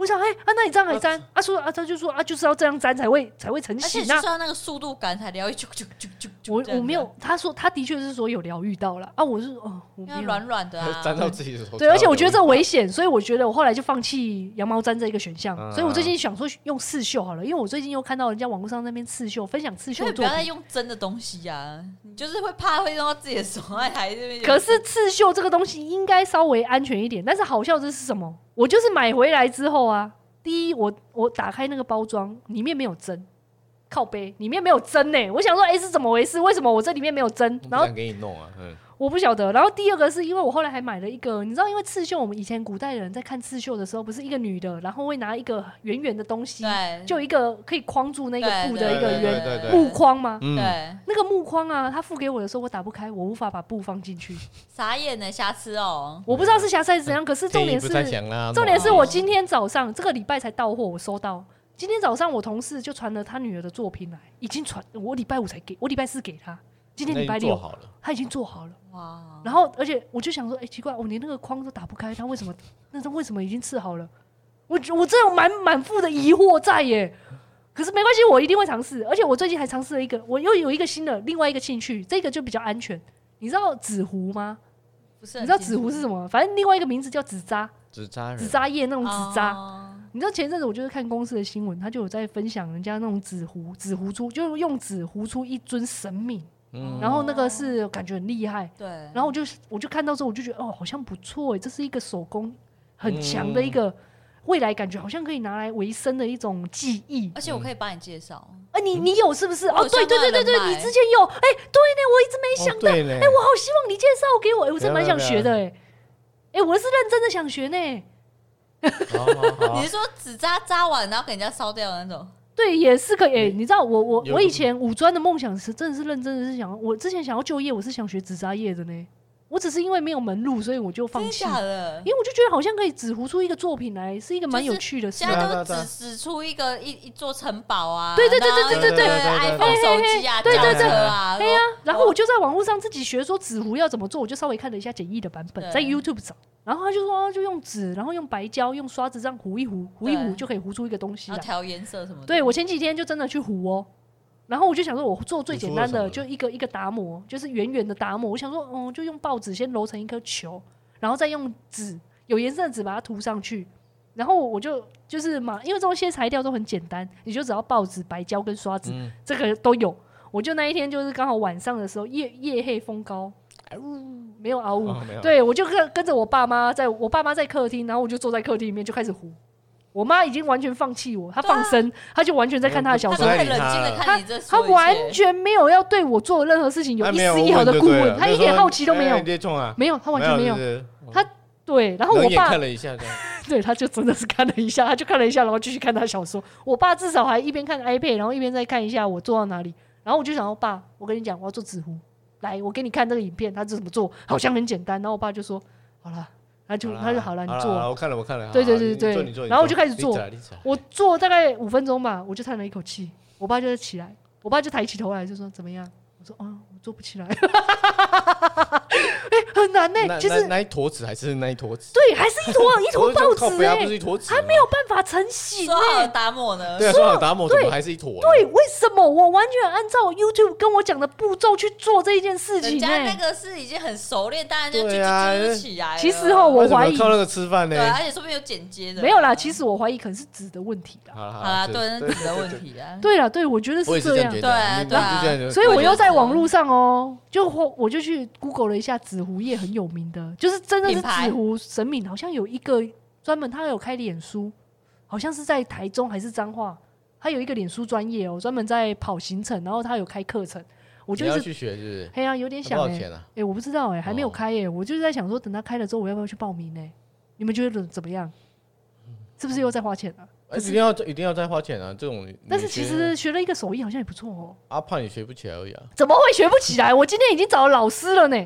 我想，哎、欸、啊，那你这样还粘？啊说啊，他就说啊，就是要这样粘才会才会成型啊， 而且就是要那个速度感才疗愈，就就就就就。 我我没有，他说他的确是说有疗愈到了啊，我是哦，我因为软软的啊， 粘到自己的手。 对，而且我觉得这危险，所以我觉得我后来就放弃羊毛毡这一个选项。 啊、 所以我最近想说用刺绣好了，因为我最近又看到人家网络上那边刺绣分享刺绣的作品， 不要再用真的东西啊，你就是会怕会用到自己的手，还这边。 可是刺绣这个东西应该稍微安全一点，但是好笑的是什么？我就是买回来之后啊。第一，我我打开那个包装，里面没有针，靠背里面没有针呢、欸。我想说，哎、欸，是怎么回事？为什么我这里面没有针？然后不想给你弄啊，嗯， 我不晓得。然后第二个是因为我后来还买了一个，你知道，因为刺绣，我们以前古代人在看刺绣的时候，不是一个女的，然后会拿一个圆圆的东西，就一个可以框住那个布的一个圆木框吗？ 对， 那个木框啊，他付给我的时候我打不开，我无法把布放进去， 傻眼呢，瑕疵哦。 我不知道是瑕疵还是怎样，可是重点是，重点是我今天早上这个礼拜才到货，我收到。今天早上我同事就传了他女儿的作品来，已经传，我礼拜五才给，我礼拜四给他，今天礼拜六他已经做好了。哇！然后而且我就想说，哎、欸，奇怪，我连那个框都打不开，他为什么？那他为什么已经刺好了？我我真有满满腹的疑惑在耶。可是没关系，我一定会尝试。而且我最近还尝试了一个，我又有一个新的另外一个兴趣，这个就比较安全。你知道纸糊吗？ 不是， 你知道纸糊是什么？反正另外一个名字叫纸扎， 纸扎纸扎叶那种纸扎。 哦你知道前阵子我就是看公司的新闻，他就有在分享人家那种纸糊，纸糊出就是用纸糊出一尊神明，嗯、然后那个是感觉很厉害， 对。 然后我就我就看到之后我就觉得哦，好像不错哎，这是一个手工很强的一个、嗯、未来感觉好像可以拿来维生的一种技艺， 而且我可以帮你介绍。 啊，你你有是不是？哦，对对对对对，你之前有哎，对呢，我一直没想到，哎、哦，我好希望你介绍给我，哎，我真蛮想学的哎，哎，我是认真的想学呢。 好好好你是说纸扎扎完然后给人家烧掉的那种？ 对，也是可以、欸。你知道我我我以前五专的梦想是真的是认真的是想，我之前想要就业，我是想学纸扎业的呢。我只是因为没有门路，所以我就放弃。 真的假的？ 因为我就觉得好像可以纸糊出一个作品来，是一个蛮有趣的事。 现在都只指出一个一一座城堡啊， 对对对对对对对 ，iPhone 手机啊， 对对对啊， 对呀。然后我就在网络上自己学说纸糊要怎么做，我就稍微看了一下简易的版本，在 YouTube 找。然后他就说，就用纸，然后用白胶，用刷子这样糊一糊，糊一糊就可以糊出一个东西来。 调颜色什么的。 对，我前几天就真的去糊哦。然后我就想说，我做最简单的，就一个一个打模，就是圆圆的打模。我想说，嗯，就用报纸先揉成一颗球，然后再用纸有颜色的纸把它涂上去。然后我就就是嘛，因为这些材料都很简单，你就只要报纸、白胶跟刷子，嗯、这个都有。我就那一天就是刚好晚上的时候，夜夜黑风高。没有嗷呜、哦，对我就跟跟着我爸妈，在我爸妈在客厅，然后我就坐在客厅里面就开始糊。我妈已经完全放弃我，她放生，她、啊、就完全在看她的小说， 她很冷静的看你这， 她完全没有要对我做任何事情有一丝一毫的顾问，她一点好奇都没有， 欸、 没有，她完全没有。她对，然后我爸看了一下， 对，他就真的是看了一下，他就看了一下，然后继续看他小说。我爸至少还一边看 iPad， 然后一边再看一下我做到哪里。然后我就想说，爸，我跟你讲，我要做纸糊。来，我给你看这个影片，他怎么做，好像很简单。然后我爸就说：“好了，他就他就好了，你做。” 我看了，我看了。 对对对对对。然后我就开始做，我做大概五分钟吧，我就叹了一口气。我爸就起来，我爸就抬起头来就说：“怎么样？”我说：“啊，我做不起来。”哎、欸，很难呢、欸。其实那一坨纸还是那一坨纸， 对，还是一坨一坨报纸哎、 欸， 还没有办法成型哎、欸。 说好打磨呢？ 对啊，说好打磨，怎么还是一坨？ 对，为什么我完全按照 YouTube 跟我讲的步骤去做这一件事情、欸？ 人家那个是已经很熟练，当然就就就起来了。 其实哈，我怀疑靠那个吃饭呢， 对，而且说不定有剪接的。 没有啦，其实我怀疑可能是纸的问题啦。 好啦，对，那是纸的问题啊。 对啦，对，我觉得是这样。 对啊，对啊。 所以我又在网络上哦，就我就去 Google 了一下纸糊业很有名的，就是真的是纸糊神明，好像有一个专门，他有开脸书，好像是在台中还是彰化，他有一个脸书专业哦，专门在跑行程，然后他有开课程。我就你要去学是不是？ 哎呀，有点想哎、欸，哎、啊欸，我不知道哎、欸，还没有开哎、欸，我就是在想说，等他开了之后，我要不要去报名呢、欸？你们觉得怎么样？是不是又在花钱啊？ 一定要一定要再花钱啊！这种， 但是其实学了一个手艺好像也不错哦。 阿胖也学不起来而已啊。 怎么会学不起来？我今天已经找了老师了呢。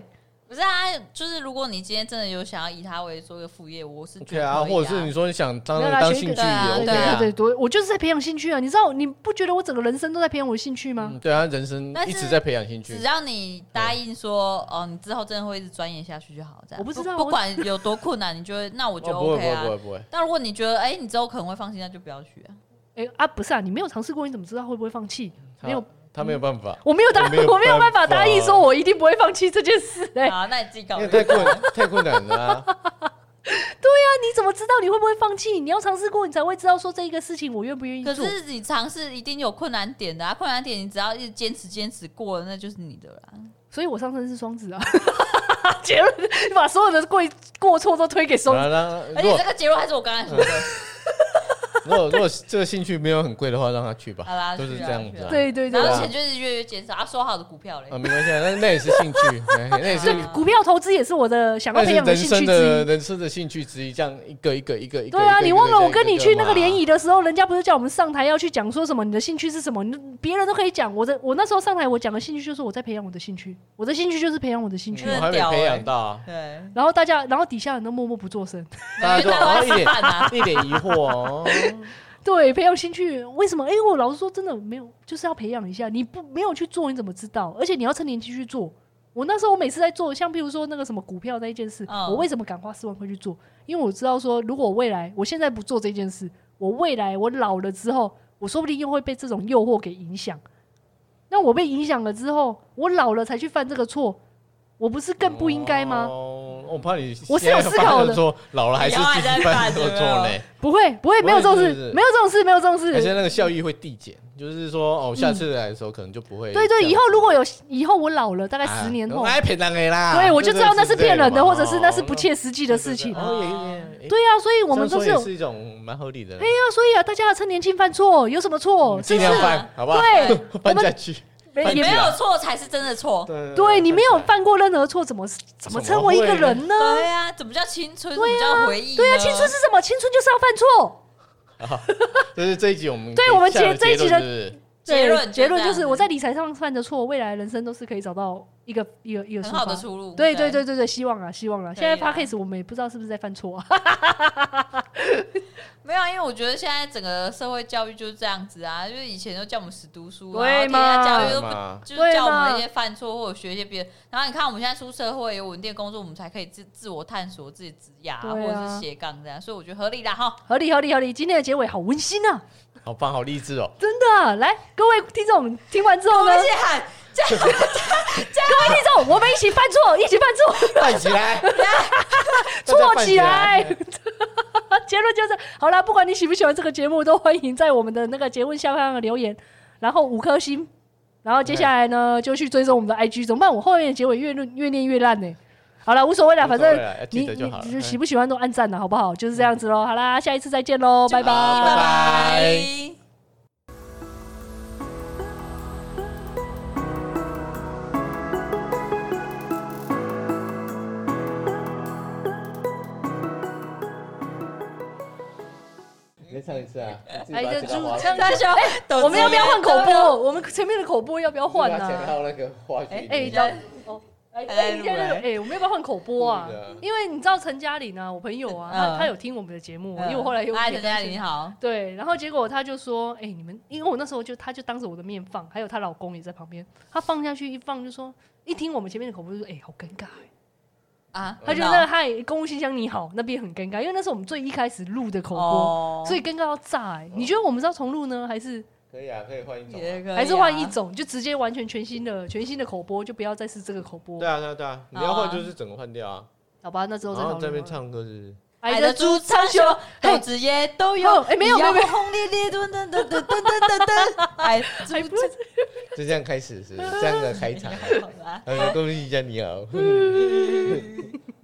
不是啊，就是如果你今天真的有想要以它为做一个副业，我是觉得 OK 啊，或者是你说你想当没有啦当兴趣选一个也 OK 对啊， 对对，我就是在培养兴趣啊！你知道，你不觉得我整个人生都在培养我的兴趣吗？ 嗯对啊，人生一直在培养兴趣只。要你答应说，哦，你之后真的会一直钻研下去就好，这样。 我不知道不管有多困难，你就会，那我就哦不会 OK 啊。 不会不会不会， 但如果你觉得，哎，你之后可能会放弃，那就不要去啊。 哎啊，不是啊，你没有尝试过，你怎么知道会不会放弃？没有， 他没有办法， 我没有答， 我没有我没有办法办法答应说我一定不会放弃这件事。哎， 好，那你自己搞因。为太困太困难了啊。 你怎么知道你会不会放弃？你要尝试过，你才会知道说这一个事情我愿不愿意做。 可是你尝试一定有困难点的啊，困难点你只要一直坚持坚持过了，那就是你的啦。 所以我上升是双子啊。结论，你把所有的过过错都推给双子。 而且这个结论还是我刚才说的。 如果如果这个兴趣没有很贵的话，让他去吧。 好啦， 就是这样子啊。 对对对， 然后钱就是越来越减少，啊，收好的股票嘞。 啊，没关系，那那也是兴趣，那也是对股票投资也是我的想要培养的人生兴趣之一。 的人生的兴趣之一，这样一个一个一个一个。 对啊，你忘了我跟你去那个联谊， 谊的时候，人家不是叫我们上台要去讲说什么你的兴趣是什么？你别人都可以讲，我的我那时候上台我讲的兴趣就是我在培养我的兴趣，我的兴趣就是培养我的兴趣。 我还没培养到啊。 对， 然后大家，然后底下人都默默不作声。 大家就大家都在一脸啊。 一脸疑惑哦。 对，培养兴趣为什么？哎、欸，我老实说，真的没有，就是要培养一下。你不没有去做，你怎么知道？而且你要趁年轻去做。我那时候我每次在做，像譬如说那个什么股票那一件事， 嗯、 我为什么敢花四万块去做？因为我知道说，如果我未来我现在不做这件事，我未来我老了之后，我说不定又会被这种诱惑给影响。那我被影响了之后，我老了才去犯这个错，我不是更不应该吗？ 哦，我怕你我是有思考的， 说老了还是继续犯这个错嘞。 不会，不会，没有这种事，没有这种事，没有这种事。 而且那个效益会递减，就是说，哦，下次来的时候可能就不会。 对对，以后如果有以后我老了，大概十年后， 哎，骗人的啦。 对，我就知道那是骗人的，或者是那是不切实际的事情。对啊，所以我们都是是一种蛮合理的。 哎呀，所以啊，大家要趁年轻犯错，有什么错？ 尽量犯，好不好？ 对， 犯下去。 你没有错才是真的错， 对你没有犯过任何错，怎么怎么称为一个人呢？ 对啊，怎么叫青春？怎么叫回忆？ 对啊，青春是什么？青春就是要犯错。 这是这一集我们对我们结这一集的结论， 结论就是我在理财上犯的错，未来人生都是可以找到一个一个一个很好的出路。 对对对对对，希望啊希望啊！现在 Podcast 我们也不知道是不是在犯错啊。 没有，因为我觉得现在整个社会教育就是这样子啊，就是以前都叫我们死读书， 对嘛？ 然后教育都不就是叫我们一些犯错或者学一些别的。然后你看我们现在出社会有稳定的工作，我们才可以自自我探索自己的职业、啊，或者是斜杠这样，所以我觉得合理啦哈。 合理合理合理，今天的结尾好温馨啊， 好棒，好励志哦！ 真的，来各位听众听完之后呢， 一起喊。各位听众，我们一起犯错，一起犯错， 犯起来， 错起来。结论就是，好啦，不管你喜不喜欢这个节目，都欢迎在我们的那个节目下方的留言，然后五颗星，然后接下来呢就去追踪我们的 I G， 怎么办？我后面的结尾越越念越烂呢、欸。好了，无所谓了，反正你你喜不喜欢都按赞了，好不好？就是这样子喽。好啦，下一次再见喽，拜拜， 拜拜。 再唱一次啊！ 哎，就主唱大笑。 哎，我们要不要换口播？我们前面的口播要不要换呢？ 前面那个话剧。 哎哎，哦，哎哎，哎，我们要不要换口播啊？因为你知道陈嘉玲啊，我朋友啊，他他有听我们的节目，因为我后来又哎，陈嘉玲你好。 对，然后结果他就说，哎，你们，因为我那时候就他就当着我的面放，还有她老公也在旁边，他放下去一放就说，一听我们前面的口播就说，哎，好尴尬哎。啊，他觉得嗨，公务信箱你好，那边很尴尬，因为那是我们最一开始录的口播，哦、所以尴尬到炸哎、欸！你觉得我们是要重录呢，还是可以啊？可以换一种、 啊， 还是换一种，就直接完全全新的、全新的口播，就不要再是这个口播。 对啊，对啊，对啊，你要换就是整个换掉啊。 好吧，那之后再讨论。 在那边唱歌是。 爱的主唱秀，斗智也都有。 哎，没有没有没有， 轰烈烈，噔噔噔噔噔噔噔，爱主唱。 就这样开始是这样的开场。 好啦， 恭喜一下你好。